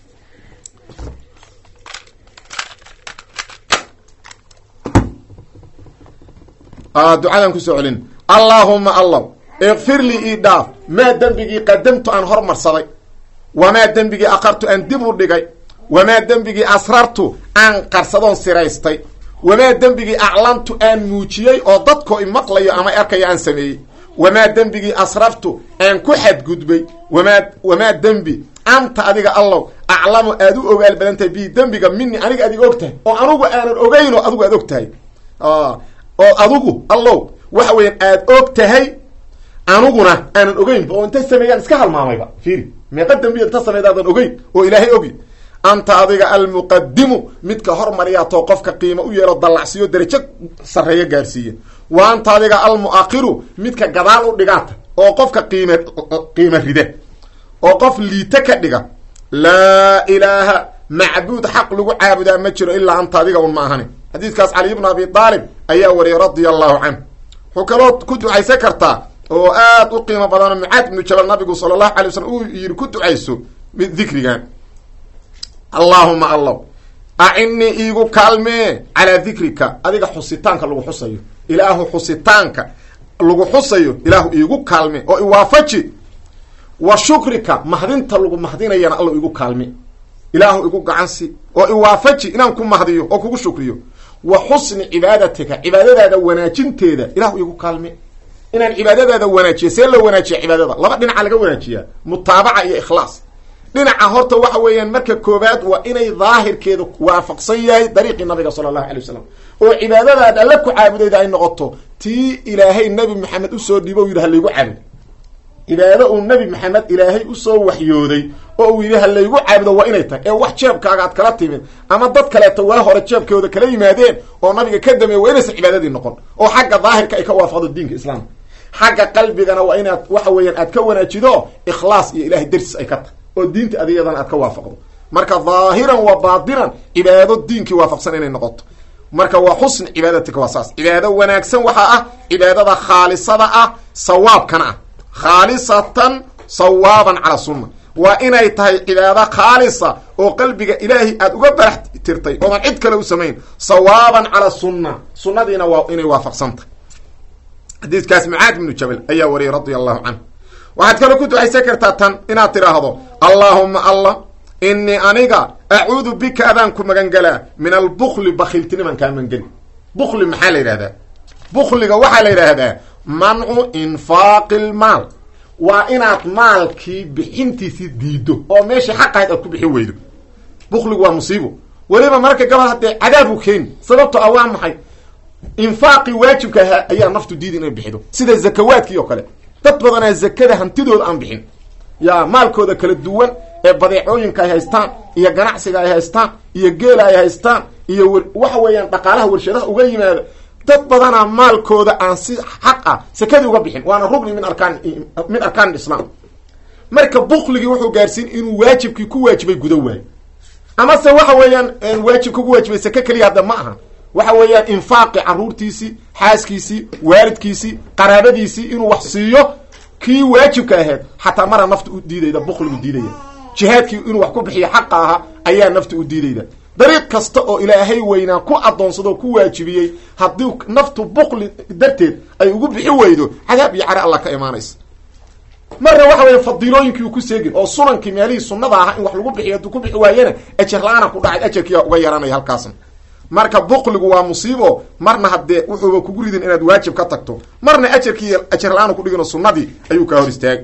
ducadan kusoo celin allaahuma allaw ikfir lii ii dhaaf maa dembigii qadamtu aan hormarsaday wamaa dembigii akhartu aan dib u dhigay wamaa dembigii asrartu aan qarsadoon siraystay wamaa dembigii aclantu aan muujiyey oo dadkoo imaqlayo ama arkaya aan sameeyey wamaa dembigii asraftu aan ku xadgudbay wamaa wamaa dembi anta adiga allow aclamu aad u ogaal badan tahay bii dembiga mini aniga adig og tahay oo anugu aanan ogeyn oo adigu aad og tahay oo adigu allow waxa weeyaan aad og tahay anuguna aanan ogeynba oo intay sameeyaan iska halmaamayba fiiri meeqa dembiya inta sameydaadan ogeyn oo ilaahay ogi anta adiga almuqadimu midka hormariyaatoo qofka qiimo u yeelo dallacsiiyo darajo sarreeyo gaarsiiya wa anta adiga almuakhiru midka gadaal u dhigaata oo qofka qiime qiimo ride oo qof liita ka dhiga laa ilaaha macbuud xaq lagu caabudaa ma jiro ilaa anta adiga un ma ahani xadiidkaas cali ibnu abi aalib ayaa wariyay radia allahu canhu wuxuu kaloo ku ducaysan kartaa oo aad u qiimo badano mucaad ibnu jabal nabigu sala allahu alay wasalam uu yidhi ku ducayso dikrigan allaahuma allaw acinnii iigu kaalmee calaa dikrika adiga xusitaanka lagu xusayo ilaahu xusitaanka lagu xusayo ilaahu iigu kaalme oo iwaafaji wa shukrika mahdinta lagu mahdinayana allow iigu kaalme ilaahu igu gacansi oo iwaafaji inaan ku mahdiyo oo kugu shukriyo wa xusni cibaadatika cibaadadaada wanaajinteeda ilaahu igu kaalme inaan cibaadadaada wanaajiyo see loo wanaajiya cibaadada laba dhinaca laga wanaajiyaa mutaabaca iyo ikhlaas dhinaca horta waxa weeyaan marka koobaad waa inay daahirkeeda waafaqsan yahay dariiqii nabiga sala allahu alay wasalam oo cibaadadaad alle ku caabudayda ay noqoto tii ilaahay nebi maxamed usoo dhiibo u yidhi halaygu caabud cibaado uu nebi maxamed ilaahay usoo waxyooday oo uu yidhi halaygu caabudo waa inay tahay ee wax jeebkaaga aad kala timid ama dad kaleeto waa hore jeebkooda kala yimaadeen oo nabiga ka dameeye waa inaysan cibaadadii noqon oo xagga daahirka ay ka waafaqdo diinka islaamka xagga qalbigana waa inaad waxa weeyaan aad ka wanaajido ikhlaas iyo ilahay darsis ay ka tahay oo diinta adiyadan aad ka waafaqdo marka daahiran wa baatinan cibaado diinkii waafaqsan inay noqoto marka waa xusn cibaadatika waa saas cibaado wanaagsan waxaa ah cibaadada khaalisada ah sawaabkana ah khaalisatan sawaaban cala sunna waa inay tahay cibaado khaalisa oo qalbiga ilaahay aad uga barax tirtay oodan cid kale u samayn sawaaban cala sunna sunnadiina waa inay waafaqsantah xadiidkaas mucaad ibnu jabal ayaa wariyay radia allahu canhu waxaad kaloo ku ducaysan kartaa tan inaad tidhaahdo allaahuma allah inii aniga acuudu bika adaan ku magangelaa min albukli bakhiiltinimaan kaa magangeli bukli maxaa la yidhahdaa bukliga waxaa la yidhaahdaa mancu infaaqi lmaal waa inaad maalkii bixintiisii diido oo meeshii xaq ahayd aad ku bixin weydo bukligu waa musiibo weliba marka gabal haddee cadaabu keeni sababto ah waa maxay infaaqii waajibka ahaa ayaa naftu diidi inay bixido sida zakawaadkii oo kale dad badanaa zakada hantidooda aan bixin yaa maalkooda kala duwan ee badeecooyinka ay haystaan iyo ganacsiga ay haystaan iyo geela ay haystaan iyo waxa weeyaan dhaqaalaha warshadaha uga yimaada dad badanaa maalkooda aan si xaq ah sakadii uga bixin waana rugni min arkaan min arkaan islaam marka bukligii wuxuu gaarsiin inuu waajibkii ku waajibay guda waayo ama se waxa weeyaan waajibka ku waajibay saka keliya hadda ma aha waxa weeyaan infaaqi caruurtiisii xaaskiisii waalidkiisii qaraabadiisii inuu wax siiyo kii waajibka ahayd xataa mara nafta u diidayda bukligu diidaya jihaadkii inuu wax ku bixiyo xaqa ahaa ayaa nafta u diidayda dariiq kasta oo ilaahay weynaa ku adoonsado ku waajibiyey haddii naftu bukli darteed ay ugu bixi weydo cadaab iyo care allah ka imaanaysa marna waxa weya fadiilooyinkii uu ku seegin oo sunankii meelihii sunnada ahaa in wax lagu bixiyo hadduu ku bixi waayena ajar la-aana ku dhacay ajarkiiyaa uga yaranaya halkaasna marka bukligu waa musiibo marna haddee wuxuuba kugu ridin inaad waajib ka tagto marna ajarkii ajar la-aana kudhigino sunnadii ayuu kaa hor istaagay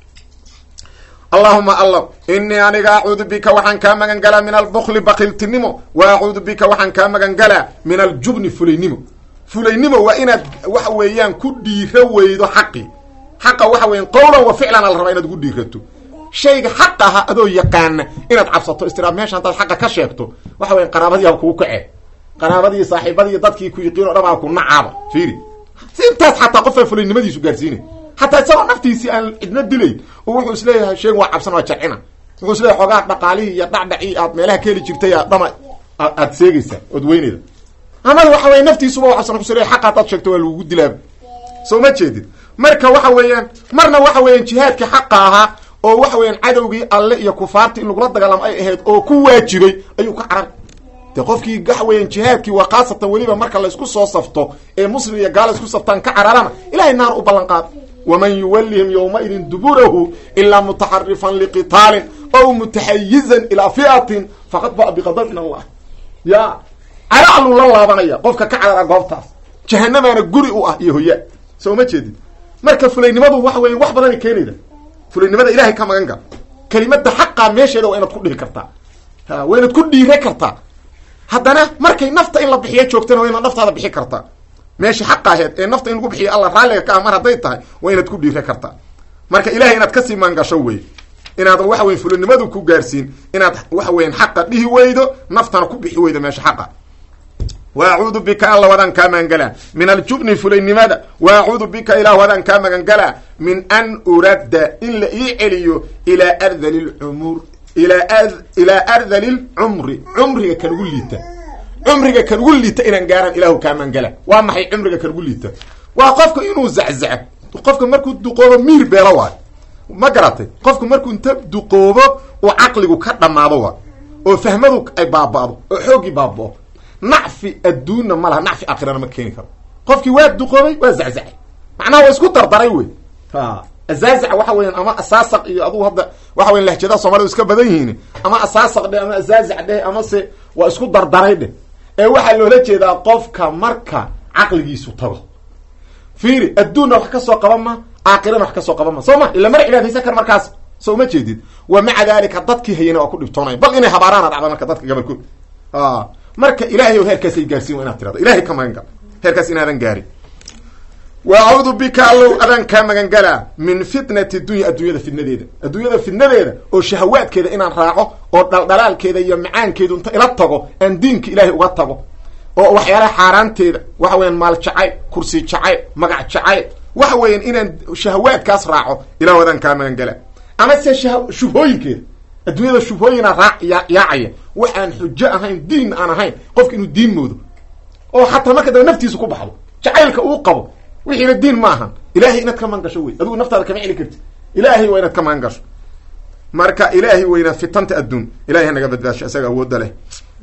allahuma allah inii aniga acuudu bika waxaan kaa magan galaa min albukli bakiltinimo wa acuudu bika waxaan kaa magan galaa min aljubni fulaynimo fulaynimo waa inaad waxa weeyaan ku dhiiro weydo xaqi xaqa waxa weyan qawlan wa ficlan ala rabaa inaad ugu dhiirato shayga xaq aha adoo yaqaana inaad cabsato istiraab meesha haddaad xaqa ka sheegto waxa weyan qaraabadii ha kugu kace qaraabadii saaxiibadii dadkii ku yiqiin o dhan aa ku nacaaba fiiri si intaas xataa qofaa fulaynimadiisu gaarsiinay xataa isagoo naftiisii aan cidna dilayn oo wuxuu isleeyahay sheeg waa cabsan waa jarcina wuxuu isleeyahay xoogaa dhaqaalihii iyo dhacdhacii aad meelaha ka heli jirtay a dhama aad seegaysa ood weynayda amada waxa weya naftiisuba waa cabsan kusileeya xaqa hadaad sheegto waa lagugu dilaaba soo ma jeedid marka waxa weeyaan marna waxa weeyaan jihaadkii xaqa ahaa oo waxa weeyaan cadowgii alle iyo kufaartii in lagula dagaalamo ay ahayd oo ku waajibay ayuu ka carar de qofkii waxa weeyaan jihaadkii waa khaasatan weliba marka la isku soo safto ee muslim iyo gaala isku saftaan ka cararana ilahay naar u ballan qaad waman yuwallihim yawmaidin duburahu ilaa mutaxarifan liqitaalin aw mutaxayizan ilaa fi'atin faqad ba'a biqadab min allah ya caracluu la laabanaya qofka ka carara goobtaas jahanamaana guri u ah iyo hoya soo ma jeedid marka fulaynimadu waxa weya wax badanay keenayda fulaynimada ilahay ka magan gal kelimada xaqaa meesheeda waa inaad ku dhihi kartaa ha waa inaad ku dhiire kartaa haddana markay nafta in la bixiyo joogtana waa inaad naftaada bixi kartaa meesha xaqa aheed ee nafta in lagu bixiyo alla raalliga ka ah mar hadday tahay waa inaad ku dhiire kartaa marka ilahay inaad kasii maangasho wey inaadan waxa weya fulinimadu ku gaarsiin inaad waxa weyan xaqa dhihi weydo naftana ku bixi weydo meesha xaqa wa acuudu bika alla wadaan kaa magangalaa min aljubni fulaynimada wa acuudu bika ilah wadaan kaa magangalaa min an uradda in la ii celiyo ilaa ardali lcumur ilaa ilaa ardali lcumri cumriga kan ugu liita cumriga kan ugu liita inaan gaaran ilaahu kaa magangala waa maxay cumriga kan ugu liita waa qofka inuu zaczaco qofka markuu duqoobo miir beelo waayo ma garatay qofku markuu inta duqoobo oo caqligu ka dhamaado waa oo fahmadu ay baaba'do oo xooggii baaba'o nacfi adduunna ma laha nacfi aakhirana ma keeni karo qofkii waa duqoobay waa zaczacay macnaha waa isku dardaray wey ha azaazac waxa weeyaan ama asaasaq iyo adugu hadda waxa weyan lahjadaha soomalidu iska badan yihiin ama asaasaq dheh ama azaazac dheh ama se waa isku dardaray dheh ee waxaa loola jeedaa qofka marka caqligiisu tago fiiri adduunna wax ka soo qaban ma aakhirana wax ka soo qaban ma soo ma ila mar cibaadaysan kar markaas soo ma jeedid wa maca dalika dadkii hayana waa ku dhibtoonaya bal inay habaaraana dhacda marka dadka gabalkood a marka ilahay o heerkaasay gaarsiin wa inaad tirado ilahay ka magan gal heerkaas inaadan gaarin wa acuudu bika allow adaan kaa magan galaa min fitnati dunya adduunyada fidnadeeda adduunyada fidnadeeda oo shahawaadkeeda inaan raaco oo dhaldhalaalkeeda iyo macaankeedu inta ila tago aan diinka ilaahay uga tago oo waxyaalaha xaaraanteeda waxa weeyaan maal jacayl kursi jacayl magac jacayl waxa weeyaan inaan shahawaadkaas raaco ilah adaan kaa magan galaa ama se shubhooyinkeeda adduunyada shubhooyina raac yaacaya wax aan xujo ahayn diin aan ahayn qofka inuu diin moodo oo xataa marka daba naftiisa ku baxdo jacaylka uu qabo wixiina diin ma ahan ilaahay inaad ka magan gasho wey adigu naftaada kama celi karti ilaahay waa inaad ka magan gasho marka ilaahay weynaa fitanta adduun ilahay hanaga badbaasho isaga awoodda leh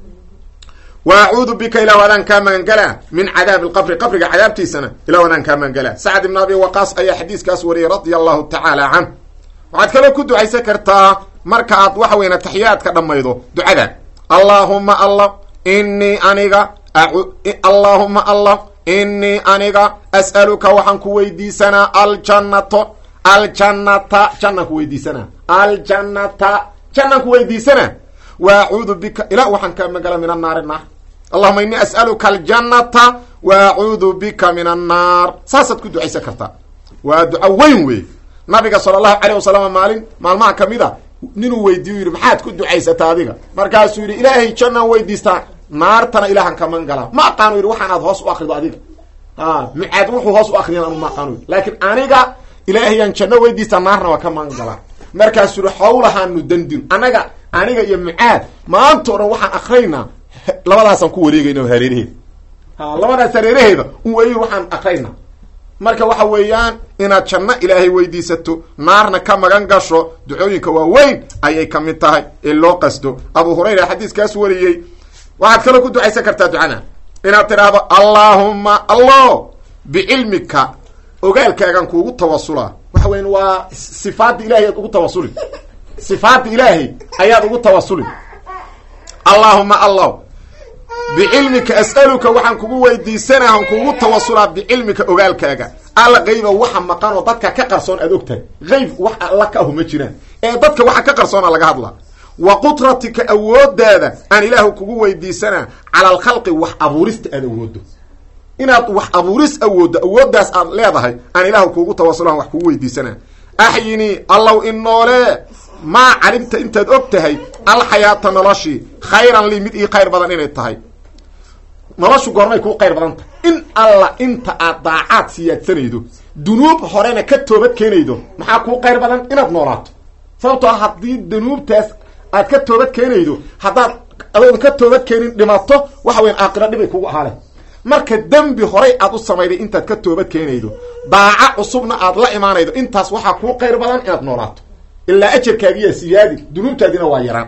wa acuudu bika ilah adaan kaa magan galaa min cadaabi lqabri qabriga cadaabtiisana ilah adaan kaa magan galaa sacd ibn abi waqaas ayaa xadiiskaas wariyay radia allahu tacaala canh waxaad kaloo ku ducaysan kartaa marka aad waxa weyn taxiyaadka dhamaydo ducadan allahuma allah inii aniga allahuma allah inii aniga as'aluka waxaan ku weydiisanaa aljannato aljannata jannaan ku weydiisanaa aljannata jannaan ku weydiisanaa wa acuudu bika ilah waxaan kaa magala min annaari naar allahuma inii as'aluka aljannata wa acuudu bika min annaar saasaad ku ducaysan kartaa waa duco weyn wey nabiga sala allahu calayh wasalam maalin maalmaha kamid a ninuu weydiiyu yidhi maxaad ku ducaysataa adiga markaasuu yidhi ilaahay jannaan weydiistaa naartana ilaahan ka magan galaa ma aqaano yidhi waxaan aad hoos u akrido adiga a mucaad wuxuu hoos u akriyan anu ma aqaano yidhi laakiin aniga ilaahayaan janno weydiista naarna waa ka magan galaa markaasuu yihi hawlahaanu dandin anaga aniga iyo mucaad maanta o dhan waxaan akraynaa labadaasaan ku wareegayna hareeraheeda ha labadaas hareeraheeda un wey waxaan akraynaa marka waxa weeyaan inaad janno ilaahay weydiisato naarna ka magan gasho ducooyinka waaweyn ayay ka mid tahay ee loo qasdo abu hurayra xadiiskaas wariyey waxaad kaloo ku ducaysan kartaa ducada inaad tidhaahdo allaahumma allah bicilmika ogaalkaagan kuugu tawasulaa waxa weyan waa sifaadda ilahay ayaad ugu tawasuli sifaadda ilaahay ayaad ugu tawasuli allaahuma allah bicilmika as'aluka waxaan kugu weydiisanaa aan kuugu tawasulaa bicilmika ogaalkaaga alla qayba waxa maqan oo dadka ka qarsoon aad ogtahay qayb wax alla ka ahu ma jiraan ee dadka waxa ka qarsoona laga hadlaa wa qudratika awoodaada aan ilaahu kugu weydiisanaa cala alkhalqi wax abuurista aad awoodo inaad wax abuuris awoodo awooddaas aad leedahay aan ilaahu kuugu tawasulaan wax kugu weydiisanaa axyinii allow in noolee maa calimta intaad og tahay alxayaata noloshii khayran lii mid ii khayr badan inay tahay noloshu goormay kuu khayr badan tahay in alla inta aad daacaad siyaadsanaydo dunuub horena ka toobad keenaydo maxaa kuu khayr badan inaad noolaato sababtoo ah haddii dunuubtaas aad ka toobad keenaydo haddaad adoon ka toobad keenin dhimato waxa weyan aakhira dhibay kugu ahaale marka dembi horay aad u samayday intaad ka toobad keenaydo daaca cusubna aad la imaanaydo intaas waxaa kuu khayr badan inaad noolaato ilaa ajarkaagiyaa siyaadi dunuubtaadina waa yaraan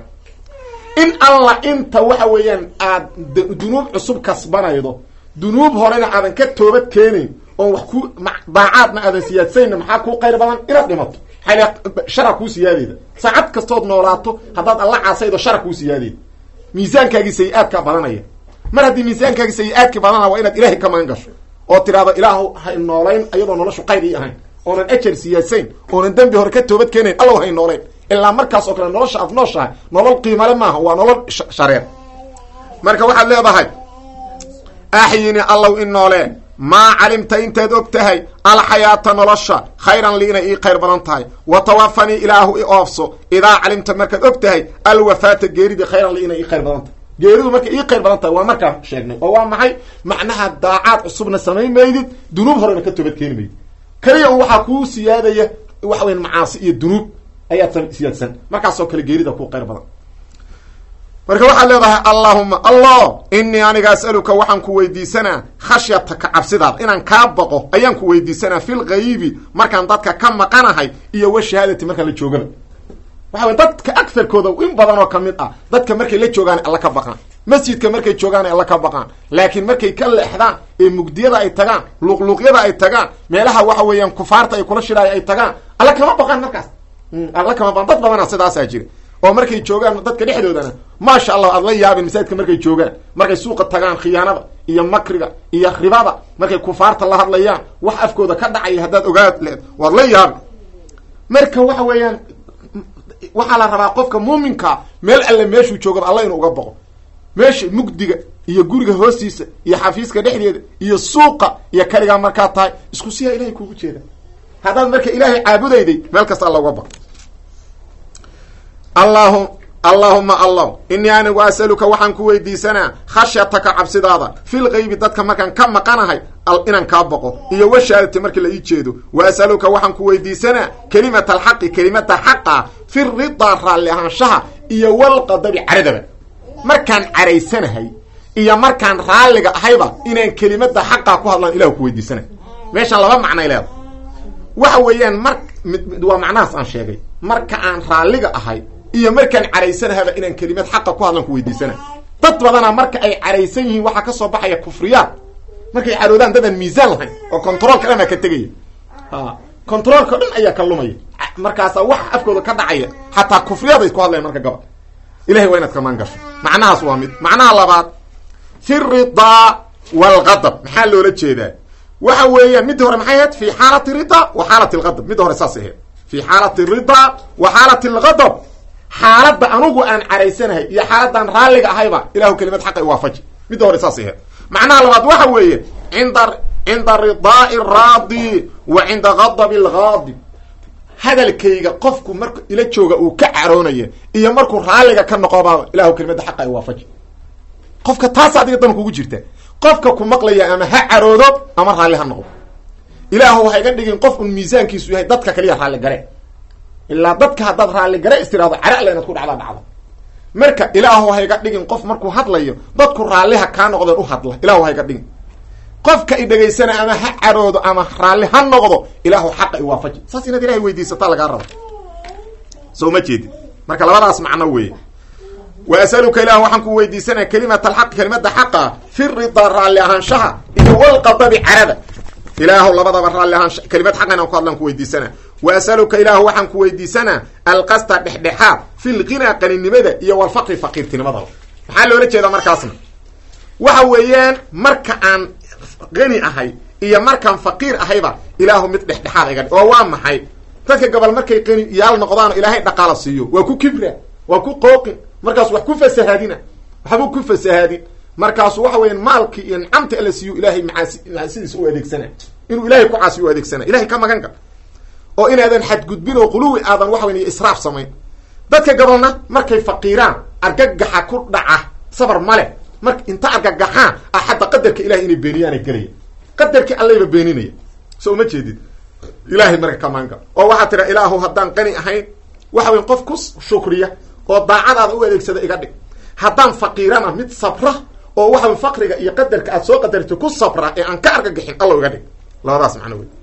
in alla inta waxa weeyaan aad dunuub cusub kasbanaydo dunuub horena aadan ka toobad keenayn oon wax ku daacaadna aadan siyaadsanayna maxaa kuu khayr badan inaad dhimato shara kuu siyaadeyda saacad kastood noolaato haddaad alla caasaydo shara kuu siyaadeyda miisaankaagii sayi-aadkaa badanaya mar haddii miisaankaagii sayi-aadkii badana waa inaad ilaahay ka magan gasho oo tidhaahdo ilaahu hay noolayn iyadoo noloshu qayr ii ahayn oonan ajar siyaadsayn oonan dembi hore ka toobad keenayn allow hay noolayn ilaa markaas oo kale nolosha aad nooshahay nolol qiimale maaha waa nolol shareer marka waxaad leedahay axyini allow in noolee maa calimta intaad og tahay alxayaata nolosha khayran lii inay ii khayr badan tahay wa tawafanii ilaahu i oofso idaa calimta markaad og tahay alwafaata geeridii khayran lii inay ii khayr badan tahay geeridu markay ii khayr badan tahay waa markaa sheegnay oo waa maxay macnaha daacaad cusubna samayn maydid dunuub horena ka toobad keeni maydid keliya un waxaa kuu siyaadaya waxa weyan macaasi iyo dunuub ayaad siyaadsan markaasoo kale geerida kuu khayr badan marka waxaad leedahay allaahuma allah inii aniga as'aluka waxaan ku weydiisanaa khashyataka cabsidaada inaan kaa baqo ayaan ku weydiisanaa fil ghayibi markaan dadka ka maqanahay iyo wa shahaadati markaan la joogaba waxa wey dadka agarkooda in badan oo kamid ah dadka markay la joogaan alla ka baqaan masjidka markay joogaan alla ka baqaan laakiin markay ka leexdaan ee mugdiyada ay tagaan luqluuqyada ay tagaan meelaha waxa weeyaan kufaarta ay kula shiraayo ay tagaan alla kama baqaan markaas alla kama baqaan dad badana sidaasaa jira oo markay joogaan dadka dhexdoodana maasha allah aad la yaabin masaajidka markay joogaan markay suuqa tagaan khiyaanada iyo makriga iyo ribada markay kufaarta la hadlayaan wax afkooda ka dhacaya haddaad ogaad leed waad la yaabin marka waxa weeyaan waxaa la rabaa qofka muuminka meel alle meeshuu joogaba alla inuu uga baqo meesha mugdiga iyo guriga hoostiisa iyo xafiiska dhexdeeda iyo suuqa iyo kaligaa markaa tahay isku siyaa ilahay kuugu jeeda haddaad marka ilaahay caabudayday meel kasta alla uga baqo allahu allaahuma allah inii anigu asaluka waxaan ku weydiisanaa khashyataka cabsidaada fil gaybi dadka markaan ka maqanahay inaan kaa baqo iyo washaadati markii la ii jeedo wa asaluka waxaan ku weydiisanaa kelimata alxaqi kelimata xaqa fi ridaa raalli ahaanshaha iyo walqadabi caradaba markaan caraysanahay iyo markaan raalliga ahayba inaan kelimada xaqa ku hadlaan ilahu ku weydiisanay meeshaan laba macnay leeda waxa weeyaan mar waa macnahaas aan sheegay marka aan raalliga ahay iyo markaan caraysanahaba inaan kelimad xaqa ku hadlan ku weydiisana dad badana marka ay caraysan yihiin waxaa ka soo baxaya kufriyaad markay caroodaan dadaan miisaan lahayn oo controolka dhan aa ka tegaya ha controolka dhan ayaa ka lumaya markaasaa waxa afkooda ka dhacaya xataa kufriyaad ay ku hadlayan marka gabad ilahay waa inaad kamaan gasho macnahaas waa mid macnaha labaad fi ridaa walgadab maxaa loola jeedaa waxa weeyaan midda hore maxay ahayd fi xaalati ridaa wa xaalati algadab midda hore saas ahayd fi xaalati ridaa wa xaalati algadab xaaladda anugu aan caraysanahay iyo xaaladaan raalliga ahayba ilahu kelimad xaqa i waafaji midda hore saas ahayd macnaha labaad waxa weeye inda cinda ridaai raadi wa cinda gadabi algaadib hadalkayga qofku marku ila jooga uu ka caroonaya iyo markuu raalliga ka noqoba ilahu kelimada xaqa i waafaji qofka taas adiga dan kugu jirta qofka ku maqlaya ama ha caroodo ama raalli ha noqdo ilaahu ha iga dhigin qof un miisaankiisu yahay dadka kaliya raalli gare ilaa dadka haddaad raalli gare istiraado caracla inaad ku dhacdaa dhacdo marka ilaahu ha iga dhigin qof markuu hadlayo dadku raalliha kaa noqdeen u hadla ilaahu ha iga dhigin qofka i dhegaysana ama ha caroodo ama raalli ha noqdo ilaahu xaqa i waafaji saas inaad ilahay weydiisataa lagaa rabo soo ma jeedid marka labadaas macno weeye wa asaluka ilah waxaan ku weydiisanaya kalimat alxaq kelimada xaqa fi ridaa raalli ahaanshaha iyo walqadabi carada ilaahu labadaba raalli ahaansha kelimad xaqa inaan ku hadlaan ku weydiisana wa asaluka ilahu waxaan ku weydiisanaa alqasta dhexdhexaad fi lqinaa qaninimada iyo walfaqri faqiirtinimada maxaa loola jeedaa markaasna waxa weeyaan marka aan qani ahay iyo markaan faqiir ahayba ilaahu mid dhexdhexaad iga oo waa maxay dadka gobol markay qani yaal noqdaan ilaahay dhaqaala siiyo waa ku kibra waa ku qooqin markaas wax ku fasahaadina waxba ku fasahaadin markaas waxa weeyaan maalki iyo nicamta la siiyo ilaahay macaasi macaasidiisa u adeegsana inuu ilaahay ku caasiyo u adeegsana ilaahay ka magan ka oo inaadan xadgudbin oo quluwi aadan waxa weyn israaf samayn dadka gobolna markay faqiiraan argagaxa ku dhaca sabar male marka inta argagaxaan ahadda qadarka ilaahay inay beeniyaan ay galay qadarka Allahba beeninaya soo ma jeedid ilaahay marka ka maanga oo waxa tira ilaahu haddaan qani ahayn waxa weyn qof ku shukriya oo daacadaada u adeegsada iga dhig haddaan faqiirana mid sabra oo waxa faqriga iyo qadarka aad soo qadarto ku sabra ee aan ka argagaxin Allah iga dhig labadaas macno weey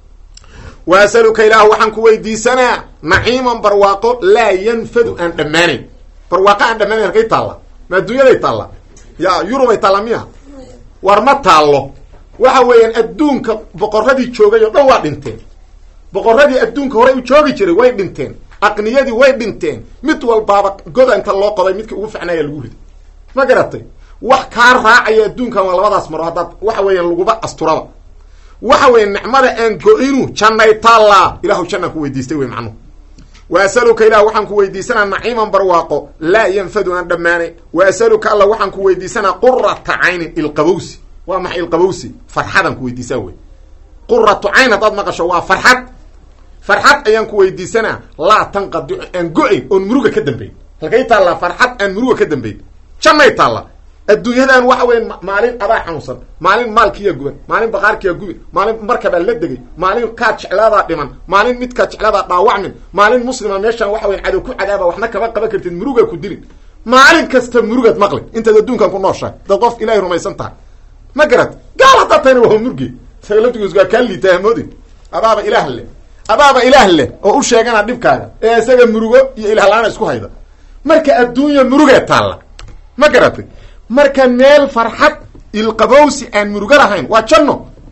wa asaluka ilahu waxaan ku weydiisanaa naciiman barwaaqo laa yanfadu aan dhammaanayn barwaaqo aan dhammaanayn halkay taalla ma adduunyaday taalla yaa yurubay taalla miya war ma taallo waxa weeyaan adduunka boqorradii joogay oo dhan waa dhinteen boqorradii adduunka hore u joogi jiray way dhinteen aqniyadii way dhinteen mid walbaaba goda inta loo qoday midka ugu ficnaaya lagu riday ma garatay wax kaa raacaya adduunkan waa labadaas maro haddaad waxa weeyaan laguba asturaba waxa weeyaan nicmada aan go-inu jannay taallaa ilaahu jannaan ku weydiistay wey macnuhu wa asaluka ilah waxaan ku weydiisanaa naciiman barwaaqo laa yanfadu aan dhammaanay wa asaluka alla waxaan ku weydiisanaa qurata caynin ilqabowsi waa maxay ilqabowsi farxadaan ku weydiisaa wey quratu cayn haddaad maqasho waa farxad farxad ayaan ku weydiisanaa laa tanqadicu aan go-ayn oon muruga ka dambayn halkay taallaa farxad aan muruga ka dambayn jannay taalla adduunyadan waxa weyn maalin adaa xanuunsan maalin maalkiya guban maalin baqaarkiya gubin maalin markaba la degay maalin ka jeclaada dhiman maalin mid ka jeclaada dhaawacmin maalin muslima meeshan waxa weyn cadow ku cadaaba waxna kaba qaban kartid muruga ku dilin maalin kasta murugad maqli inta adduunkan ku nooshahay dad qof ilaahay rumaysan tahay ma garad gaal hadda tayna waa murgi sagalatigiis ga kali tahmoodi abaaba ilaah le abaaba ilaah le oo u sheegana dhibkaaga ee isaga murugo iyo ilaah laana isku hayda marka adduunya muruga taala ma garatay marka meel farxad ilqabowsi aan muruga lahayn waa janno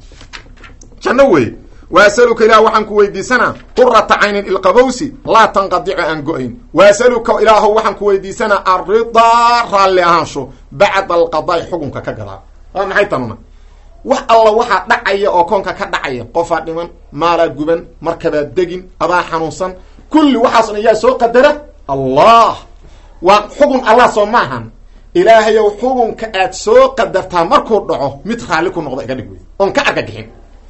janno wey wa asaluka ilah waxaan ku weydiisanaa qurata caynin ilqabowsi laa tanqadicu aan go-ayn wa asaluka ilaahu waxaan ku weydiisanaa arridaa raalli ahaansho bacda alqadaai xukunka ka gadaa waa maxay tanuna wax alla waxaa dhacaya oo koonka ka dhacaya qofaa dhiman maalaa guban markabaa degin adaa xanuunsan kulli waxaasna yaa soo qadara allah waa xugun allah soo maahan ilaahayow xugunka aad soo qadartaa markuu dhaco mid raalli ku noqda iga dhig wey oon ka argagixin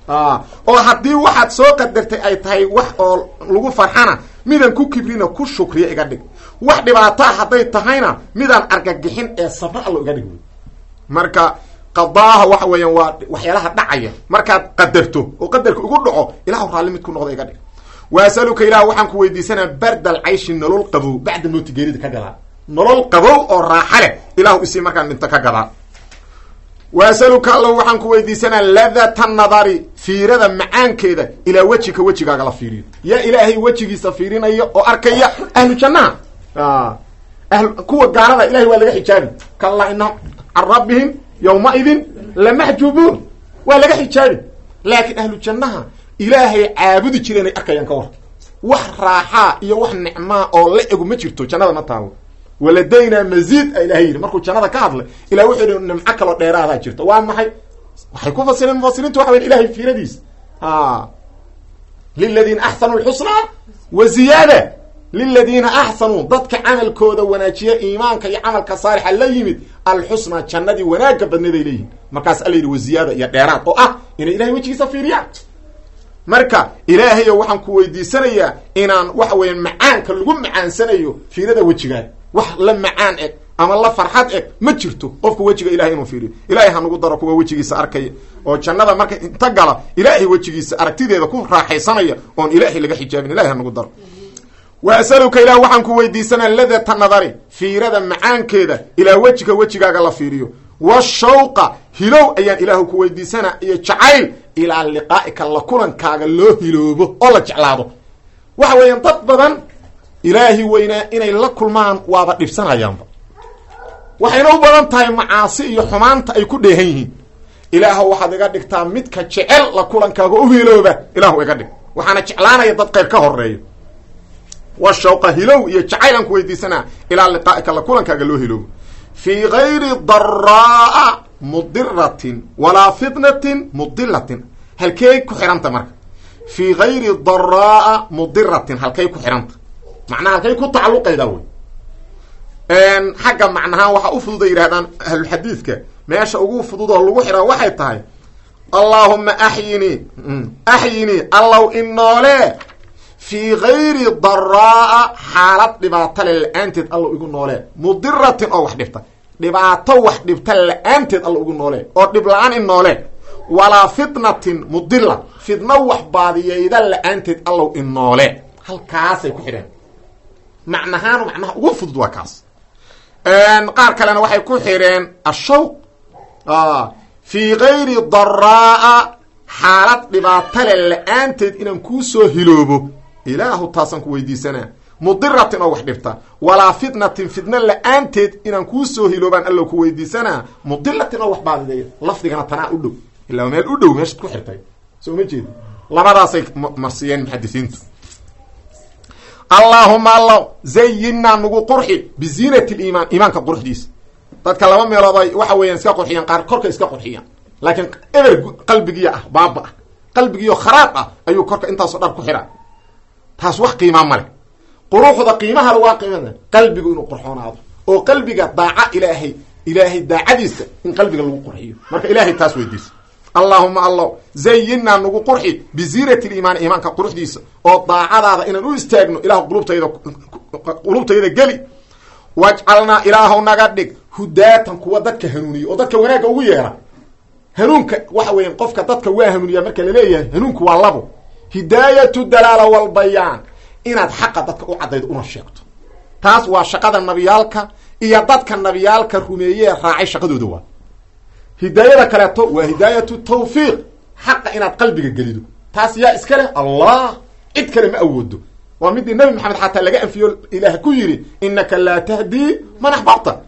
oo haddii waxaad soo qadartay ay tahay wax oo lagu farxana midaan ku kibrina ku shukriya iga dhig wax dhibaataa hadday tahayna midaan argagixin ee sabra allo iga dhig wey marka qadaaha waxa weeyaan waa waxyaalaha dhacaya markaad qadarto oo qadarka ugu dhaco ilaahu raalli mid ku noqda iga dhig wa asaluka ilah waxaan ku weydiisanaa bardal cayshi nolol qabow bacda mowti geerida ka gadaa nolol qabow oo raaxa leh ilaahu isii markaan dhinto ka gadaa wa asaluka alla waxaan ku weydiisanaa ladata nadari fiirada macaankeeda ilaa wejika wejigaaga la fiiriyo yaa ilaahay wejigiisa fiirinaya oo arkaya ahlu jannaha ahl kuwa gaalada ilahay waa laga xijaabi kallaa inahum can rabbihim yawmaidin lamaxjubuun waa laga xijaabi laakiin ahlu jannaha ilaahay caabudi jireenay arkayaan ka war wax raaxaa iyo wax nicmaa oo la egu ma jirto jannada ma taalo waladaynaa maziid a ilahay yidhi markuu jannada ka hadlay ilah wuxuu yihi nimco kaloo dheeraadaa jirta waa maxay waxay ku fasireen mufasiriintu waxa weyn ilahay fiiradiisa liladiina axsanuu lxusnaa wa ziyaada liladiina axsanuu dadka camalkooda wanaajiya iimaanka iyo camalka saalixa la yimid alxusnaa jannadii wanaagga badneeday leeyihin markaas alla yidhi waziyaada iyo dheeraad oo ah inay ilahay wejigiisa fiiriyaan marka ilaahayo waxaan ku weydiisanayaa inaan waxa weeyaan macaanka lagu macaansanayo fiirada wejigaada wax la macaan eg ama la farxad eg ma jirto qofku wejiga ilahay inuu fiiriyo. ilaahay ha nagu daro kuwa wejigiisa arkaya oo jannada marka inta gala ilaahay wejigiisa aragtideeda ku raaxaysanaya oon ilaahay laga xijaabin. ilahay ha nagu daro. wa asaluka ilah waxaan ku weydiisanaa ladata nadari fiirada macaankeeda ilaa wejiga wejigaaga la fiiriyo, washawqa hilow ayaan ilaahu ku weydiisanaa iyo jacayl ilaa liqaa'ika la kulankaaga loo hiloobo oo la jeclaado. waxa weeyaan dad badan ilaahi weynaa inay la kulmaan waaba dhibsanayaanba, waxayna u badan tahay macaasi iyo xumaanta ay ku dheehan yihiin. ilaahu waxaad iga dhigtaa midka jecel la kulankaaga u hilooba, ilaahu iga dhig. waxaana jeclaanaya dad qayr ka horeeyo. washawqa hilow iyo jacayl aan ku weydiisanaa ilaa liqaa'ika la kulankaaga loo hiloobo, fii gayri daraa'a mudiratin walaa fitnatin mudilatin. halkey ku xihanta marka fii gayri daraa'a mudiratin, halkay ku xihanta macnaha halkay ku tacalluqaydaa wey. xagga macnahaan waxaa u fududa yidhahdaan ahlulxadiidka, meesha ugu fududoo lagu xihaa waxay tahay allaahuma axyinii axyinii allow inoolee fii gayri daraa'a xaalad dhibaato le la-aanteed allow igu noolee, mudiratin oo wax dhibta, dhibaato wax dhibta la-aanteed allow igu noolee oo dhib la-aan in noolee, walaa fitnatin mudila, fidno wax baadiyeyda la-aanteed allow in noolee. halkaasay ku xidheen macnahaan, macnaha ugu fudud waa kaas. qaar kalena waxay ku xidheen ashawq fii gayri daraa'a xaalad dhibaatale la-aanteed inaan kuu soo hiloobo, ilaahu taasaan ku weydiisanaa, mudiratin oo wax dhibta, walaa fitnatin fitna la-aanteed inaan kuu soo hiloobaan allo ku weydiisanaa, mudilatin oo wax baadideeya. lafdigana tanaa u dhow, ilaa meel u dhow meeshaad ku xirtay soo ma jeedi. labadaasay marsiyeen muxadisiintu. allaahuma allow zayinaa nagu qurxi biziinati liimaan, iimaanka qurxdiisa. dadka laba meelood ay waxa weeyaan iska qurxiyaan, qaar korka iska qurxiyaan, laakiin eber qalbigiya ah baaba ah, qalbigiyo kharaab ah ayuu korka intaasoo dhar ku xiraa. taas wax qiimaa male. quruxda qiimaha waa qiimada qalbigu inuu qurxoonaado, oo qalbiga daaca ilaahay ilaahay daacadiisa in qalbiga lagu qurxiyo. marka ilaahay taas weydiisa. allaahuma allow zayinaa nagu qurxi biziinati liimaan, iimaanka quruxdiisa, oo daacadaada inaan u istaagno ilahu qulubtayda qulubtayda geli. wajcalnaa ilaahow naga dhig hudaatan kuwa dadka hanuuniya oo dadka wanaagga ugu yeera. hanuunka waxa weeyaan qofka dadka waa hanuuniya marka laleeyahay hanuunku waa labo, hidaayatu dalaala walbayaan, inaad xaqa dadka u caddaydo una sheegto. taas waa shaqada nabiyaalka iyo dadka nabiyaalka rumeeyee raacay shaqadooda waa. hidaayada kaleeto waa hidaayatu tawfiiq, xaqa inaad qalbiga gelido. taas yaa iska leh allah, cid kale ma awoodo. waa midii nabi maxamed xataa laga anfiyo ilaah ku yidhi innaka laa tahdii man axbabta.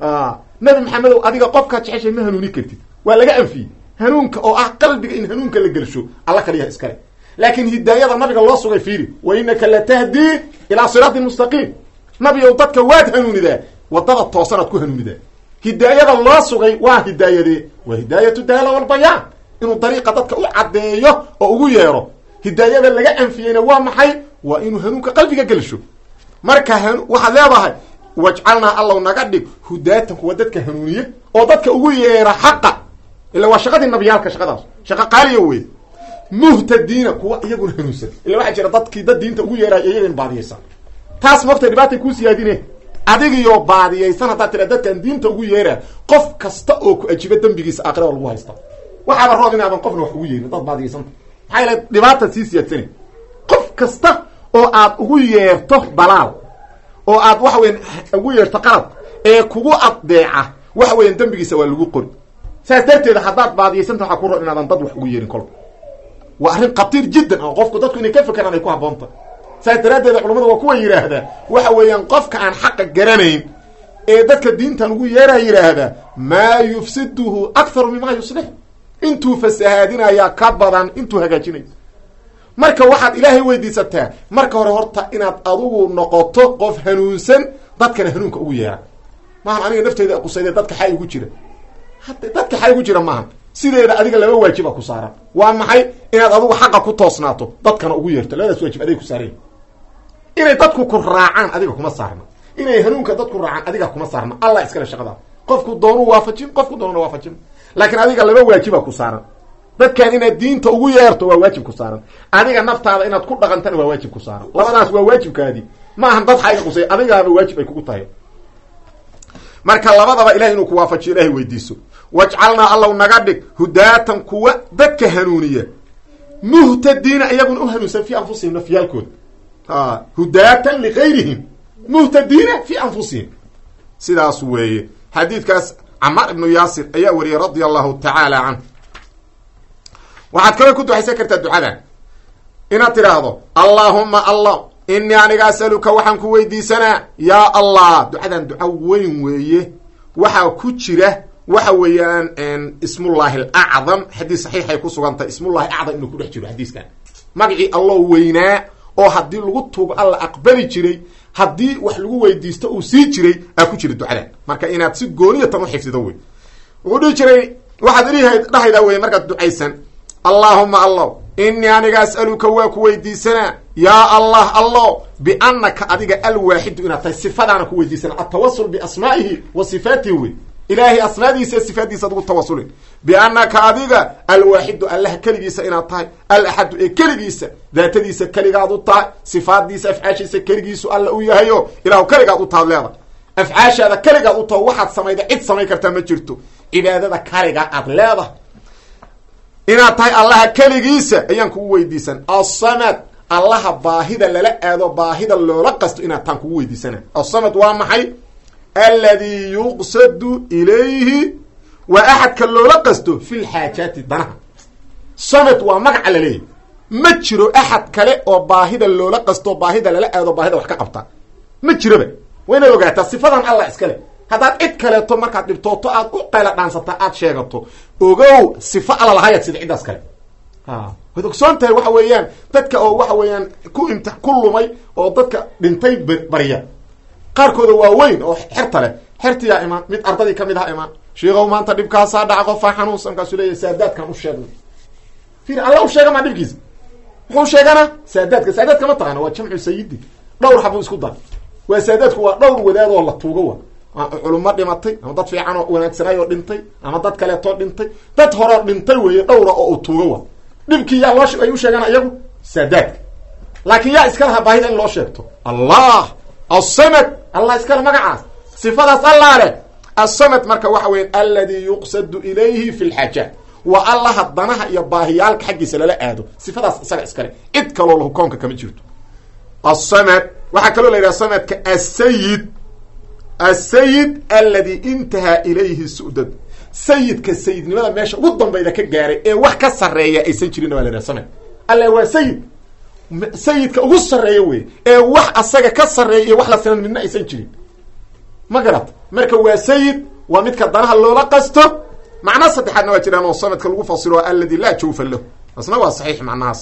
nabi maxamedow adiga qofkaad jeceshay ma hanuuni kartid, waa laga anfiyey. hanuunka oo ah qalbiga in hanuunka la gelsho alla kaliyaha iskale. laakiin hidaayada nabiga loo sugay fiiri, wa innaka la tahdii ilaa siraatin mustaqiim. nabigow dadka waad hanuunidaa, wadada toosanaad ku hanuunidaa. hidaayada loo sugay waa hidaayadee, waa hidaayatu dalaala walbayaan, inuu dariiqa dadka u caddeeyo oo ugu yeero. hidaayada laga anfiyeyna waa maxay? waa inuu hanuunka qalbiga gelsho. marka waxaad leedahay wajcalnaa allow naga dhig hudaatan kuwa dadka hanuuniye oo dadka ugu yeera xaqa, ila waa shaqadii nabiyaalka. shaqadaas shaqo qaaliya wey. muhtadiina kuwa iyaguna hanuunsan, ila waxaa jira dadkii dad diinta ugu yeeraay iyagan baadiyaysan. taas maogta dhibaatay kuu siyaadine. adigiyo baadiyaysan haddaad tira dadkan diinta ugu yeeraa, qof kasta oo ku ajiba dembigiisa aakhirada lagu haysta. waxaaba roob inaadan qofna wax ugu yeerin dad baadiyaysanta, maxaa yala dhibaataad sii siyaadsana. qof kasta oo aad ugu yeerto dalaal, oo aad waxa weyan ugu yeerto qalad, ee kugu addeeca, waxa weyan dembigiisa waa lagu qori. saas darteeda haddaad baadiyaysanta waxaa ku roob inaadan dad wax ugu yeerin kolka. waa arrin khatiir jiddan oo qofku dadku inay ka fekeraan ay ku habboonta. saas daraaddeeda culamada waa kuwa yidhaahdaa waxa weeyaan qofka aan xaqa garanayn ee dadka diintan ugu yeeraa yidhaahdaa maa yufsiduhu akharu mimaa yuslix, intuu fasahaadinayaa ka badan intuu hagaajinayo. marka waxaad ilaahay weydiisataa marka hore horta inaad adugu noqoto qof hanuunsan, dadkana hanuunka ugu yeera. maahan aniga nafteyda qusayde dadka xay ugu jira, hadda dadka xay ugu jira maahan. sideeda adiga laba waajiba ku saaran. waa maxay? inaad adugu xaqa ku toosnaato, dadkana ugu yeerto. labadaas waajib aday ku saaran. inay dadku ku raacaan adiga kuma saarna, inay hanuunka dadku raacaan adiga kuma saarna. allah iskale shaqada. qofku doonu waafajin, qofku doonuna waafajin, laakiin adiga laba waajiba ku saaran. dadkan inaad diinta ugu yeerto waa waajib ku saaran, adiga naftaada inaad ku dhaqantana waa waajib ku saaran. labadaas waa waajibkaadii, maahan dad xayga qusay, adigaaba waajib ay kugu tahay. marka labadaba ilahay inuu ku waafajiyo ilahay weydiiso. wajcalnaa allow naga dhig hudaatan kuwa dadka hanuuniya muhtadiina iyaguna u hanuunsan fii anfusihim nafyaalkooda. a hudaatan ligayrihim muhtadiina fii anfusihim, sidaas weeye. xadiidkaas camaar ibnu yaasir ayaa wariyey radia allahu tacaala canhu. waxaad kaloo ku ducaysan kartaa ducadan inaad tidhaahdo allaahuma allah inii aniga asaluka waxaan ku weydiisanaa yaa allah. ducadan duca weyn weeye, waxaa ku jira waxa weeyaan ismullaahi alacdam. xadiis saxiixay ku sugantahay ismullahi acdam inuu ku dhex jiro xadiiskan. magacii alloo weynaa oo haddii lagu tuugo alla aqbali jiray, haddii wax lagu weydiisto uu sii jiray aa ku jira ducadan. marka inaad si gooniyatan u xifdido wey. wuxuu dhihi jiray waxaad ilh dhahaydaa wey markaad ducaysan allaahuma allah inii aniga as'aluka waa ku weydiisanaa yaa allah allo biannaka adiga alwaaxidu inaad tahay. sifadaana ku weydiisana atawasul biasmaa'ihi wa sifaatihi wey. ilaahay asmaadiisa iyo sifaadiisa ad ugu tawasulin. biannaka adiga alwaaxidu allaha keligiisa inaad tahay, alaxadu ee keligiisa daatadiisa keligaad u tahay, sifaadiisa afcaashiisa keligiisu alla u yahayo ilaahu keligaad u taad leeda. afcaashaada keligaad u taho waxaad samayda cid samayn kartaa ma jirto. cibaadada kaligaa aad leedahay inaad tahay allaha keligiisa ayaan kugu weydiisan. asamad allaha baahida lala aado baahida loola qasto inaad taan kugu weydiisana. asamad waa maxay? alladii yuqsadu ilayhi waa axadka loola qasto fi lxaajaati danaha. samad waa magaca la leeyahy, ma jiro axad kale oo baahida loola qasto baahida lala aado baahida wax ka qabta ma jiroba. waa inaad ogaataa sifadan allah iskale. haddaad cid kaleeto markaad dhibtooto aad u qayla dhaansata aad sheegato ogow sifo alla lahayaad sida ciddaas kale. waad ogsoon tahay waxa weeyaan dadka oo waxa weeyaan ku imti ku lumay oo dadka dhintay barya qaarkooda waa weyn oo xerta leh. xertiyaa imaan mid ardadii kamid aha imaan sheegow maanta dhibkaasaa dhaca qofaa xanuunsan kaasu leeyahy saadaadkan u sheegna. fiir alla u sheega maa dhibkiisa muxuu sheegana saadaadka. saadaadka ma taqaana waa jamcu sayidi, dhowr habuu isku dar. waa saadaadku waa dhowr wadaad oo la tuugo wa culummo dhimatay ama dad fiican oo wanaagsanay oo dhintay ama dad kaleetoo dhintay, dad horeo dhintay weeye dhowra oo u tuugo wa. dhibkii yaa loo ay u sheegaan iyagu saadaadka. laakiin yaa iska lahaa baahida in loo sheegto allah. asamad allah iskale magacaas, sifadaas allah leh. asamad marka waxa weya alladii yuqsadu ilayhi fi lxaajaat, waa allaha danaha iyo baahiyaalka xaggiisa lala aado. sifadaas isaga iskale, cid kaloo lahu koonka kama jirto. asamad waxaa kaloo la yidhaha samadka asayid. asayid alladii intahaa ilayhi su'dad, sayidka sayidnimada meesha ugu dambayda ka gaaray ee wax ka sarreeya aysan jirin waa la yidhaha samad. alla waa sayid, sayidka ugu sarreeya wey ee wax asaga ka sarreeya iyo wax la sinan midna aysan jirin. ma garat marka waa sayid waa midka danaha loola qasto. macna saddexaadna waa jiraan oo samadka lagu fasiro alladii laa jawfa lahu, asna waa saxiix macnahaas.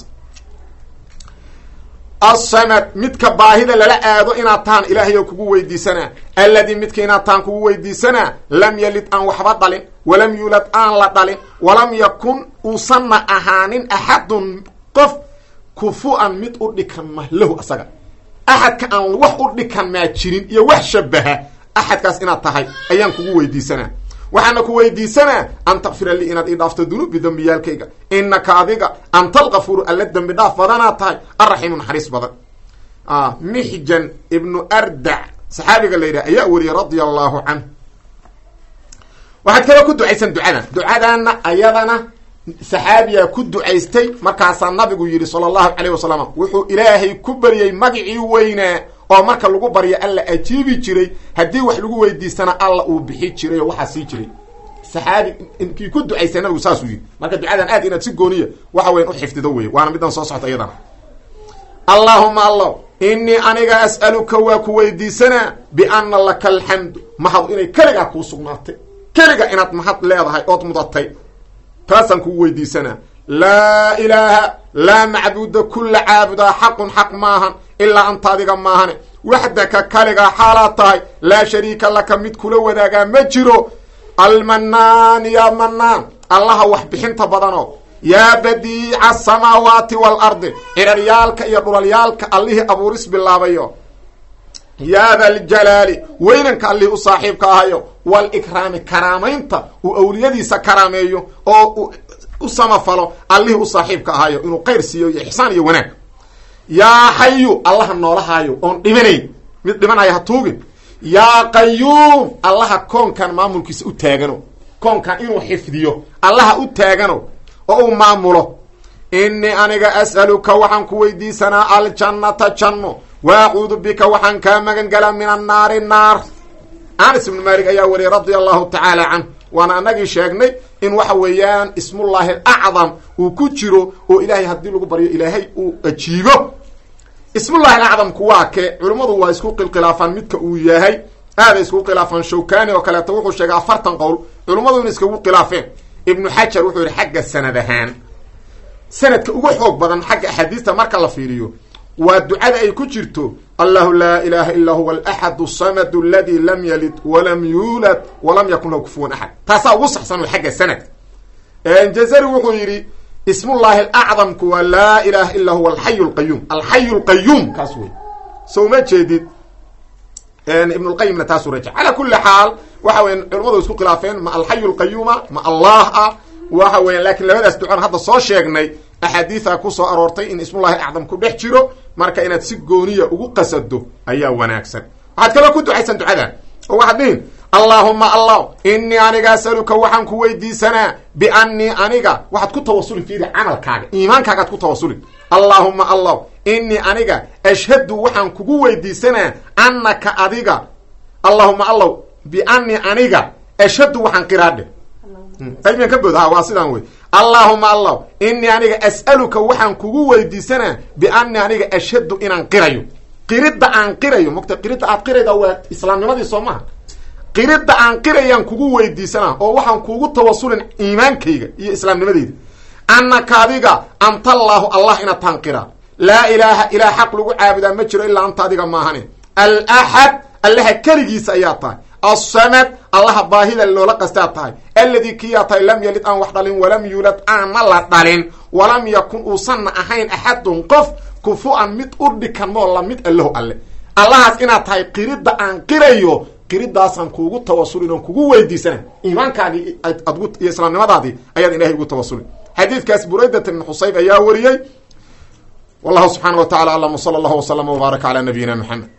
asamad midka baahida lala aado inaad taan ilaahay oo kugu weydiisanaa. alladii midka inaad taan kugu weydiisanaa lam yalid aan waxba dhalin, walam yulad aan la dhalin, walam yakun uusanna ahaanin axadun qof kufu-an mid u dhikan ma lahu asaga. axadka aan wax u dhikan maa jirin iyo wax shabaha axadkaas inaad tahay ayaan kugu weydiisanaa. waxaana ku weydiisanaa an takfira lii inaad ii dhaafto dunuubi dembiyaalkayga, inaka adiga anta alkafuuru alla dembi dhaaf badanaad tahay alraxiimu naxariis badan. mixjan ibnu ardac saxaabiga la yidhaha ayaa wariyey radia allahu canhu. waxaad kaloo ku ducaysan ducadan. ducadaana ayadana saxaabiyaa ku ducaystay. markaasaa nabigu yidhi sala allahu calayh wasalam wuxuu ilaahay ku baryey magicii weynaa oo marka lagu baryo alla ajiibi jiray, haddii wax lagu weydiistana alla uu bixi jiray oo waxaa sii jiray. saxaabi inkii ku ducaystay nabigu saasuu yidhi. marka ducadan aad inaad si gooniya waxa weyan u xifdido weye, waana middan soo socta iyadana. allaahuma allah inii aniga as'aluka waa ku weydiisanaa bianna laka alxamdu, mahad inay keligaa kuu sugnaatay, keliga inaad mahad leedahay ood mudatay, taasaan kugu weydiisanaa. laa ilaaha laa macbuuda kulla caabudaa xaqun xaq maahan ilaa anta adiga maahane, waxdaka kaligaa xaalaad tahay, laa shariika laka mid kula wadaagaa ma jiro. almanaan yaa manaan allaha wax bixinta badano, yaa badiica asamaawaati waalardi ciraryaalka iyo dhulalyaalka allihii abuuris bilaabayo, yaa daljalaali weynanka allihii u saaxiibka ahayo, walikraami karaamaynta uu awliyadiisa karaameeyo oo u samafalo allihii u saaxiibka ahayo inuu qayr siiyo iyo ixsaan iyo wanaag. yaa xayu allaha noolahaayo oon dhimanayn, mid dhimanaya ha tuugin. yaa qayuum allaha koonkan maamulkiisa u taagano koonkan inuu xifdiyo allaha u taagano oo uu maamulo innii aniga as'aluka waxaan ku weydiisanaa aljannata janno wa acuudu bika waxaan kaa magan galaa min annaari naar. anas ibnu maalik ayaa wariyay radia allahu tacaala canh waana anagii sheegnay in waxa weeyaan ismullaahi alacdam uu ku jiro oo ilaahay haddii lagu baryo ilaahay uu ajiibo. ismullahi alacdamku waa ke culimmadu waa isku qilqilaafaan midka uu yahay, aaday isku khilaafaan. shawkani oo kaleeto wuxuu sheegay afartan qowl, culimmadu in iskagu khilaafeen. ibnu xajar wuxuu yihi xagga sanad ahaan sanadka ugu xoog badan xagga axaadiista marka la fiiriyo waa ducada ay ku jirto allahu laa ilaha illa huwa alaxad asamad aladi lam yalid walam yuulad walam yakun lahu kufuwan axad. taasaa ugu saxsan xagga sanadka. jazari wuxuu yidhi ismullahi alacdamku waa laa ilaha illa huwa alxayu lqayuum. alxayu lqayuum kaas wey, so ma jeedid. ibn lqayimna taasuu rajac. calaa kuli xaal waxa weya culamadu isku khilaafeen ma alxayu lqayuuma ma allah ah waxa weya laakiin labadaas ducaan hadda soo sheegnay axaadiida ku soo aroortay in ismullahi alacdam ku dhex jiro, marka inaad si gooniya ugu qasado ayaa wanaagsan. waxaad kaloo ku ducaysan ducadan oo waxaad dhihin allaahuma allah inii aniga asaluka waxaan ku weydiisanaa biannii aniga waxaad ku tawasulin fiiri camalkaaga iimaankaagaad ku tawasulin. allaahuma allah inii aniga ashhadu waxaan kugu weydiisanaa annaka adiga allahuma allah biannii aniga ashhadu waxaan qiraadhe qaybiyan ka booda ha waa sidaan wey. allaahuma allah inii aniga as'aluka waxaan kugu weydiisanaa biannii aniga ashhadu inaan qirayo. qiridda aan qirayo mogta qiridda aad qirayda waa islaamnimadii soo maha. qiridda aan qirayaan kugu weydiisanaa oo waxaan kugu tawasulin iimaankayga iyo islaamnimadeyda. annaka adiga anta allaahu allah inaad taan qiraa laa ilaaha ilaa xaq lagu caabudaa ma jiro ilaa anta adiga maahane. alaxad allaha keligiisa ayaa tahay. assamad allaha baahida loola qastaad tahay. alladii kiyaa tahay lam yalid aan wax dhalin walam yuulad aanna la dhalin walam yakun uusanna ahayn axadun qof kufu-an mid u dhikan moo la mid allahu alle. allahaas inaad tahay qiridda aan qirayo qiridaasaan kuugu tawasulin oon kugu weydiisana iimaankaagii adgu iyo islaamnimadaadii ayaad ilaahay ugu tawasulin. xadiidkaas buraydat ibn xusayb ayaa wariyey. wallahu subxaana wa tacala aclam, sala allahu waslama wbaaraka calaa nabiyina maxamed.